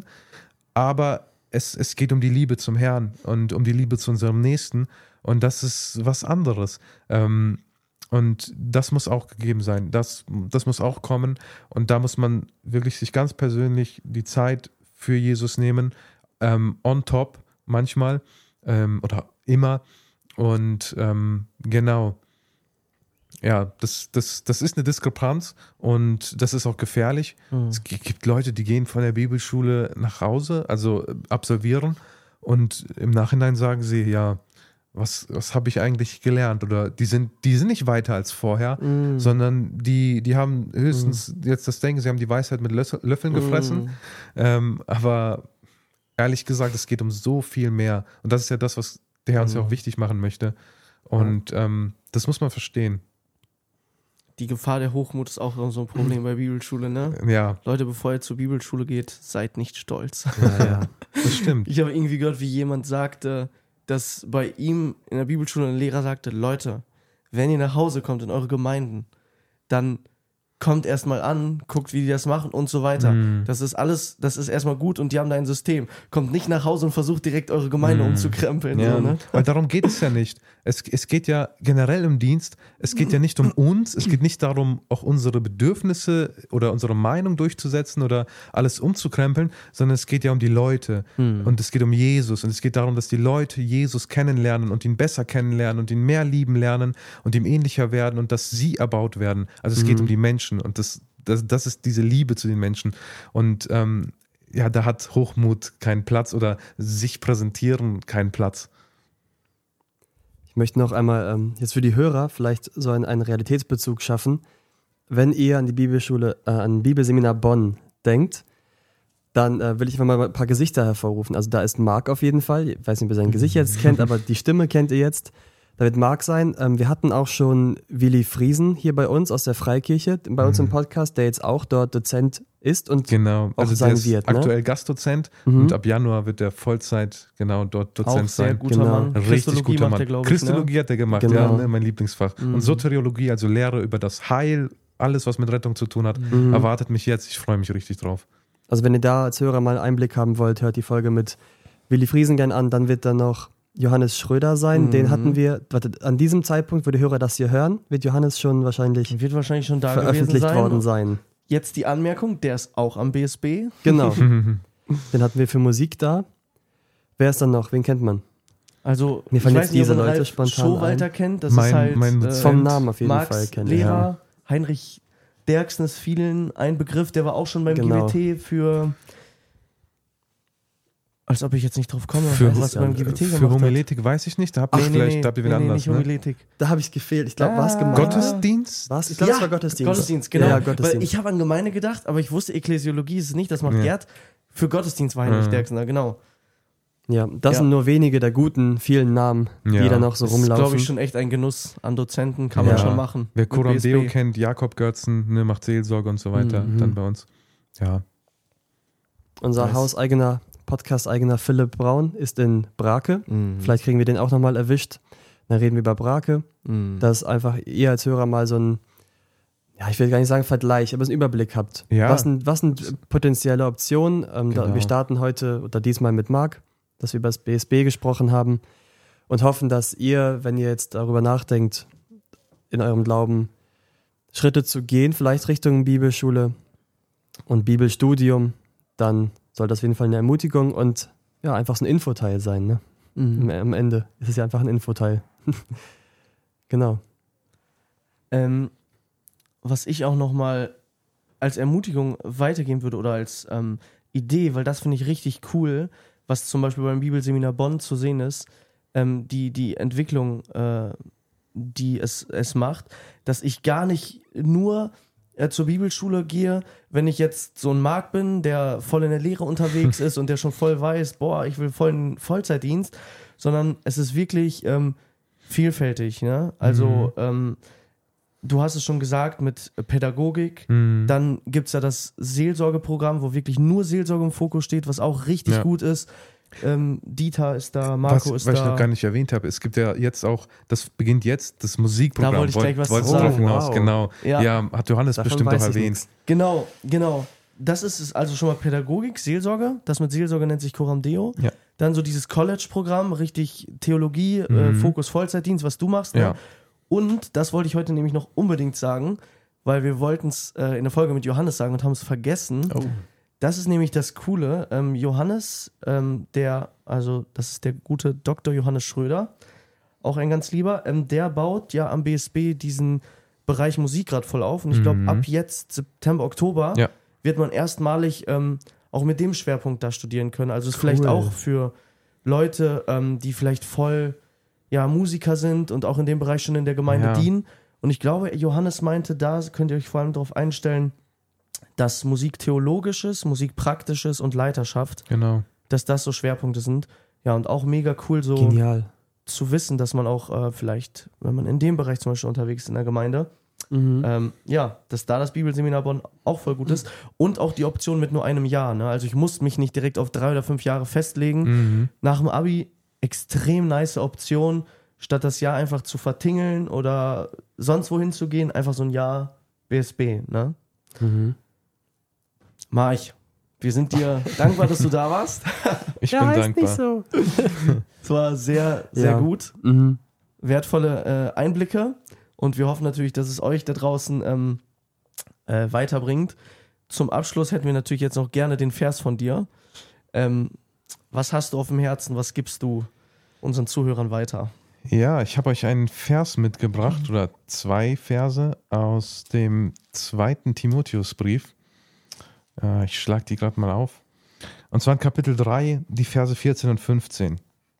aber es, es geht um die Liebe zum Herrn und um die Liebe zu unserem Nächsten und das ist was anderes. Ähm, Und das muss auch gegeben sein. Das, das muss auch kommen. Und da muss man wirklich sich ganz persönlich die Zeit für Jesus nehmen. Ähm, on top manchmal ähm, oder immer. Und ähm, genau. Ja, das, das, das ist eine Diskrepanz und das ist auch gefährlich. Mhm. Es g- gibt Leute, die gehen von der Bibelschule nach Hause, also äh, absolvieren. Und im Nachhinein sagen sie, ja, was, was habe ich eigentlich gelernt? Oder die sind, die sind nicht weiter als vorher, Mhm. sondern die, die haben höchstens jetzt das Denken, sie haben die Weisheit mit Lös- Löffeln gefressen. Mhm. Ähm, aber ehrlich gesagt, es geht um so viel mehr. Und das ist ja das, was der Herr uns ja Mhm. auch wichtig machen möchte. Und ähm, das muss man verstehen. Die Gefahr der Hochmut ist auch so ein Problem bei Bibelschule, ne? Ja, Leute, bevor ihr zur Bibelschule geht, seid nicht stolz. Ja, ja. das stimmt. Ich habe irgendwie gehört, wie jemand sagte, dass bei ihm in der Bibelschule ein Lehrer sagte, Leute, wenn ihr nach Hause kommt in eure Gemeinden, dann kommt erstmal an, guckt, wie die das machen und so weiter. Mm. Das ist alles, das ist erstmal gut und die haben da ein System. Kommt nicht nach Hause und versucht direkt eure Gemeinde Mm. umzukrempeln. Ja, So, ne? weil darum geht es ja nicht. Es, es geht ja generell im Dienst, es geht ja nicht um uns, es geht nicht darum, auch unsere Bedürfnisse oder unsere Meinung durchzusetzen oder alles umzukrempeln, sondern es geht ja um die Leute Hm. und es geht um Jesus und es geht darum, dass die Leute Jesus kennenlernen und ihn besser kennenlernen und ihn mehr lieben lernen und ihm ähnlicher werden und dass sie erbaut werden. Also es geht um die Menschen und das, das, das ist diese Liebe zu den Menschen und ähm, ja, da hat Hochmut keinen Platz oder sich präsentieren keinen Platz. Ich möchte noch einmal ähm, jetzt für die Hörer vielleicht so einen, einen Realitätsbezug schaffen. Wenn ihr an die Bibelschule, äh, an Bibelseminar Bonn denkt, dann äh, will ich einfach mal ein paar Gesichter hervorrufen. Also da ist Marc auf jeden Fall. Ich weiß nicht, ob ihr sein Gesicht jetzt kennt, aber die Stimme kennt ihr jetzt. Da wird Marc sein. Ähm, wir hatten auch schon Willi Friesen hier bei uns aus der Freikirche, bei uns im Podcast, der jetzt auch dort Dozent ist und Genau, auch also sein der ist wird, ne? aktuell Gastdozent Mhm. und ab Januar wird er Vollzeit genau dort Dozent Auch sehr sein. guter Genau. Mann. Richtig Christologie guter macht Mann. er, glaub ich, Christologie hat er gemacht, Genau. ja, ne, mein Lieblingsfach. Mhm. Und Soteriologie, also Lehre über das Heil, alles, was mit Rettung zu tun hat, Mhm. erwartet mich jetzt. Ich freue mich richtig drauf. Also wenn ihr da als Hörer mal Einblick haben wollt, hört die Folge mit Willi Friesen gern an. Dann wird da noch Johannes Schröder sein. Mhm. Den hatten wir, warte, an diesem Zeitpunkt, wo die Hörer das hier hören, wird Johannes schon wahrscheinlich Wird wahrscheinlich schon da gewesen veröffentlicht sein. worden sein. Jetzt die Anmerkung, der ist auch am B S B. Genau. Den hatten wir für Musik da. Wer ist dann noch? Wen kennt man? Also, Mir ich fallen weiß jetzt nicht, ob diese man Leute Ralf spontan Schowalter ein. kennt. Das Mein- ist halt mein äh, Vom Namen auf jeden Marx Fall kennen. Lehrer. Ja. Heinrich Derksen ist vielen ein Begriff. Der war auch schon beim Genau. G B T für... Als ob ich jetzt nicht drauf komme, Für, was er beim G B T für gemacht hat. Homiletik weiß ich nicht, da habt ihr Ach, nee, vielleicht, nee, da habt ihr nee, wen nee, anders. nicht Ne? Homiletik. Da habe ich gefehlt. Ich glaube, Ah. war es gemeint? Gottesdienst? Was? Ich glaube, es war Gottesdienst. Gottesdienst, genau. Ja, Weil Gottesdienst. ich habe an Gemeinde gedacht, aber ich wusste, Ekklesiologie ist es nicht, das macht Ja. Gerd. Für Gottesdienst war Heinrich Mhm. Derksen, genau. Ja, das Ja. sind nur wenige der guten, vielen Namen, Ja. die da noch so Das ist, rumlaufen. glaube ich, schon echt ein Genuss an Dozenten, kann Ja. man schon machen. Wer Mit B Coram S B. Deo kennt, Jakob Götzen, ne, macht Seelsorge und so weiter, Mhm. dann bei uns. Ja. Unser Nice. hauseigener, Podcast-eigener Philipp Braun ist in Brake. Mhm. Vielleicht kriegen wir den auch nochmal erwischt. Dann reden wir über Brake. Mhm. Dass einfach ihr als Hörer mal so ein, ja, ich will gar nicht sagen Vergleich, aber so einen Überblick habt. Ja. Was sind, was sind potenzielle Optionen? Ähm, da, Genau. wir starten heute oder diesmal mit Marc, dass wir über das B S B gesprochen haben und hoffen, dass ihr, wenn ihr jetzt darüber nachdenkt, in eurem Glauben Schritte zu gehen, vielleicht Richtung Bibelschule und Bibelstudium, dann soll das auf jeden Fall eine Ermutigung und ja, einfach so ein Infoteil sein. Ne? Mhm. Am, am Ende ist es ja einfach ein Infoteil. Genau. Ähm, was ich auch nochmal als Ermutigung weitergeben würde oder als ähm, Idee, weil das finde ich richtig cool, was zum Beispiel beim Bibelseminar Bonn zu sehen ist, ähm, die, die Entwicklung, äh, die es, es macht, dass ich gar nicht nur äh, zur Bibelschule gehe, wenn ich jetzt so ein Marc bin, der voll in der Lehre unterwegs ist und der schon voll weiß, boah, ich will voll einen Vollzeitdienst, sondern es ist wirklich ähm, vielfältig, ne? Also Mhm. ähm, du hast es schon gesagt mit Pädagogik, Mhm. dann gibt es ja das Seelsorgeprogramm, wo wirklich nur Seelsorge im Fokus steht, was auch richtig Ja. gut ist. Ähm, Dieter ist da, Marco was, ist was da. ich noch gar nicht erwähnt habe, es gibt ja jetzt auch, das beginnt jetzt, das Musikprogramm. Da wollte ich gleich was Wolltest zu du drauf sagen. hinaus, Wow. genau. Ja. Ja. hat Johannes Davon bestimmt auch weiß ich erwähnt. nichts. Genau, genau. Das ist es also schon mal Pädagogik, Seelsorge. Das mit Seelsorge nennt sich Coram Deo. Ja. Dann so dieses College-Programm, richtig Theologie, äh, Mhm. Fokus Vollzeitdienst, was du machst. Ne? Ja. Und das wollte ich heute nämlich noch unbedingt sagen, weil wir wollten es äh, in der Folge mit Johannes sagen und haben es vergessen. Oh. Das ist nämlich das Coole. Ähm, Johannes, ähm, der, also das ist der gute Doktor Johannes Schröder, auch ein ganz lieber, ähm, der baut ja am B S B diesen Bereich Musik gerade voll auf. Und ich glaube, Mhm. ab jetzt, September, Oktober, Ja. wird man erstmalig ähm, auch mit dem Schwerpunkt da studieren können. Also ist Cool. vielleicht auch für Leute, ähm, die vielleicht voll ja, Musiker sind und auch in dem Bereich schon in der Gemeinde Ja. dienen. Und ich glaube, Johannes meinte, da könnt ihr euch vor allem darauf einstellen, dass Musik Theologisches, Musik Praktisches und Leiterschaft, Genau. dass das so Schwerpunkte sind. Ja, und auch mega cool so Genial. zu wissen, dass man auch äh, vielleicht, wenn man in dem Bereich zum Beispiel unterwegs ist in der Gemeinde, Mhm. ähm, ja, dass da das Bibelseminar Bonn auch voll gut ist. Und auch die Option mit nur einem Jahr. Ne? Also ich muss mich nicht direkt auf drei oder fünf Jahre festlegen. Mhm. Nach dem Abi extrem nice Option, statt das Jahr einfach zu vertingeln oder sonst wohin zu gehen, einfach so ein Jahr B S B, ne? Mhm. March, wir sind dir dankbar, dass du da warst. Ich Ja, bin heißt dankbar. nicht so. Es war sehr, sehr Ja. gut. Mhm. Wertvolle äh, Einblicke und wir hoffen natürlich, dass es euch da draußen ähm, äh, weiterbringt. Zum Abschluss hätten wir natürlich jetzt noch gerne den Vers von dir. Ähm, was hast du auf dem Herzen? Was gibst du unseren Zuhörern weiter? Ja, ich habe euch einen Vers mitgebracht oder zwei Verse aus dem zweiten Timotheusbrief. Äh, ich schlage die gerade mal auf. Und zwar in Kapitel drei, die Verse vierzehn und fünfzehn.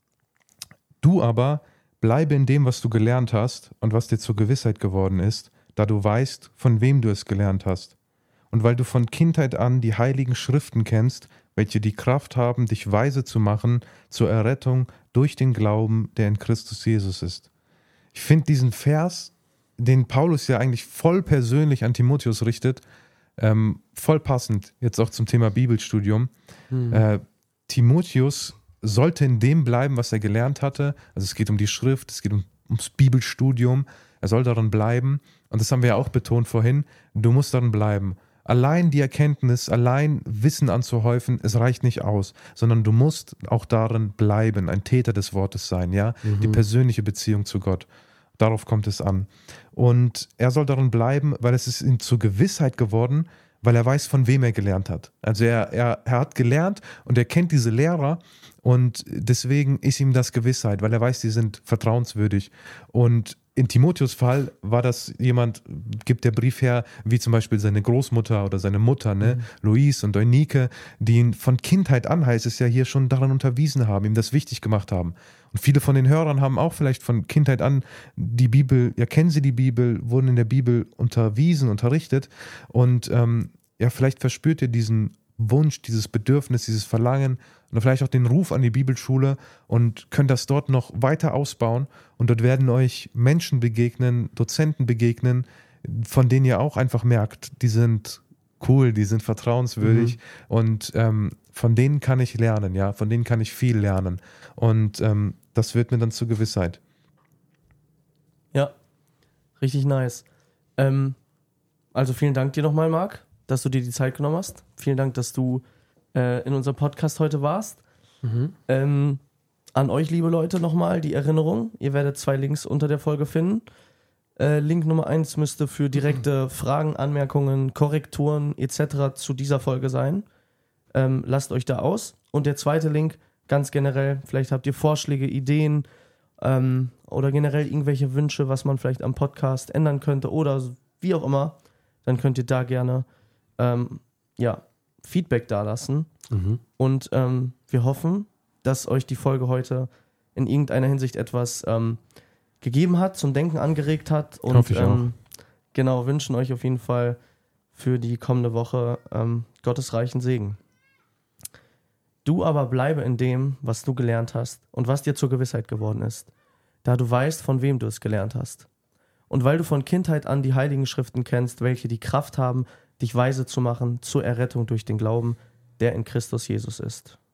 Du aber bleibe in dem, was du gelernt hast und was dir zur Gewissheit geworden ist, da du weißt, von wem du es gelernt hast. Und weil du von Kindheit an die heiligen Schriften kennst, welche die Kraft haben, dich weise zu machen zur Errettung durch den Glauben, der in Christus Jesus ist. Ich finde diesen Vers, den Paulus ja eigentlich voll persönlich an Timotheus richtet, ähm, voll passend, jetzt auch zum Thema Bibelstudium. Mhm. Äh, Timotheus sollte in dem bleiben, was er gelernt hatte. Also es geht um die Schrift, es geht um, ums Bibelstudium. Er soll darin bleiben. Und das haben wir ja auch betont vorhin. Du musst darin bleiben. Allein die Erkenntnis, allein Wissen anzuhäufen, es reicht nicht aus, sondern du musst auch darin bleiben, ein Täter des Wortes sein, ja, Mhm. die persönliche Beziehung zu Gott. Darauf kommt es an. Und er soll darin bleiben, weil es ist ihm zur Gewissheit geworden, weil er weiß, von wem er gelernt hat. Also er, er, er hat gelernt und er kennt diese Lehrer und deswegen ist ihm das Gewissheit, weil er weiß, die sind vertrauenswürdig. Und in Timotheus' Fall war das jemand, gibt der Brief her, wie zum Beispiel seine Großmutter oder seine Mutter, ne, mhm. Louise und Eunike, die ihn von Kindheit an, heißt es ja hier, schon daran unterwiesen haben, ihm das wichtig gemacht haben. Und viele von den Hörern haben auch vielleicht von Kindheit an die Bibel, ja, kennen sie die Bibel, wurden in der Bibel unterwiesen, unterrichtet und ähm, ja, vielleicht verspürt ihr diesen Wunsch, dieses Bedürfnis, dieses Verlangen und vielleicht auch den Ruf an die Bibelschule und könnt das dort noch weiter ausbauen und dort werden euch Menschen begegnen, Dozenten begegnen, von denen ihr auch einfach merkt, die sind cool, die sind vertrauenswürdig mhm. und ähm, von denen kann ich lernen, ja, von denen kann ich viel lernen und ähm, das wird mir dann zur Gewissheit. Ja, richtig nice. Ähm, also vielen Dank dir nochmal, Marc, dass du dir die Zeit genommen hast. Vielen Dank, dass du äh, in unserem Podcast heute warst. Mhm. Ähm, an euch, liebe Leute, nochmal die Erinnerung. Ihr werdet zwei Links unter der Folge finden. Äh, Link Nummer eins müsste für direkte mhm. Fragen, Anmerkungen, Korrekturen et cetera zu dieser Folge sein. Ähm, lasst euch da aus. Und der zweite Link, ganz generell, vielleicht habt ihr Vorschläge, Ideen ähm, oder generell irgendwelche Wünsche, was man vielleicht am Podcast ändern könnte oder wie auch immer, dann könnt ihr da gerne ähm, ja, Feedback dalassen. Mhm. Und ähm, wir hoffen, dass euch die Folge heute in irgendeiner Hinsicht etwas ähm, gegeben hat, zum Denken angeregt hat. Und Hoffe ich ähm, genau, wünschen euch auf jeden Fall für die kommende Woche ähm, Gottes reichen Segen. Du aber bleibe in dem, was du gelernt hast und was dir zur Gewissheit geworden ist, da du weißt, von wem du es gelernt hast. Und weil du von Kindheit an die heiligen Schriften kennst, welche die Kraft haben, dich weise zu machen zur Errettung durch den Glauben, der in Christus Jesus ist.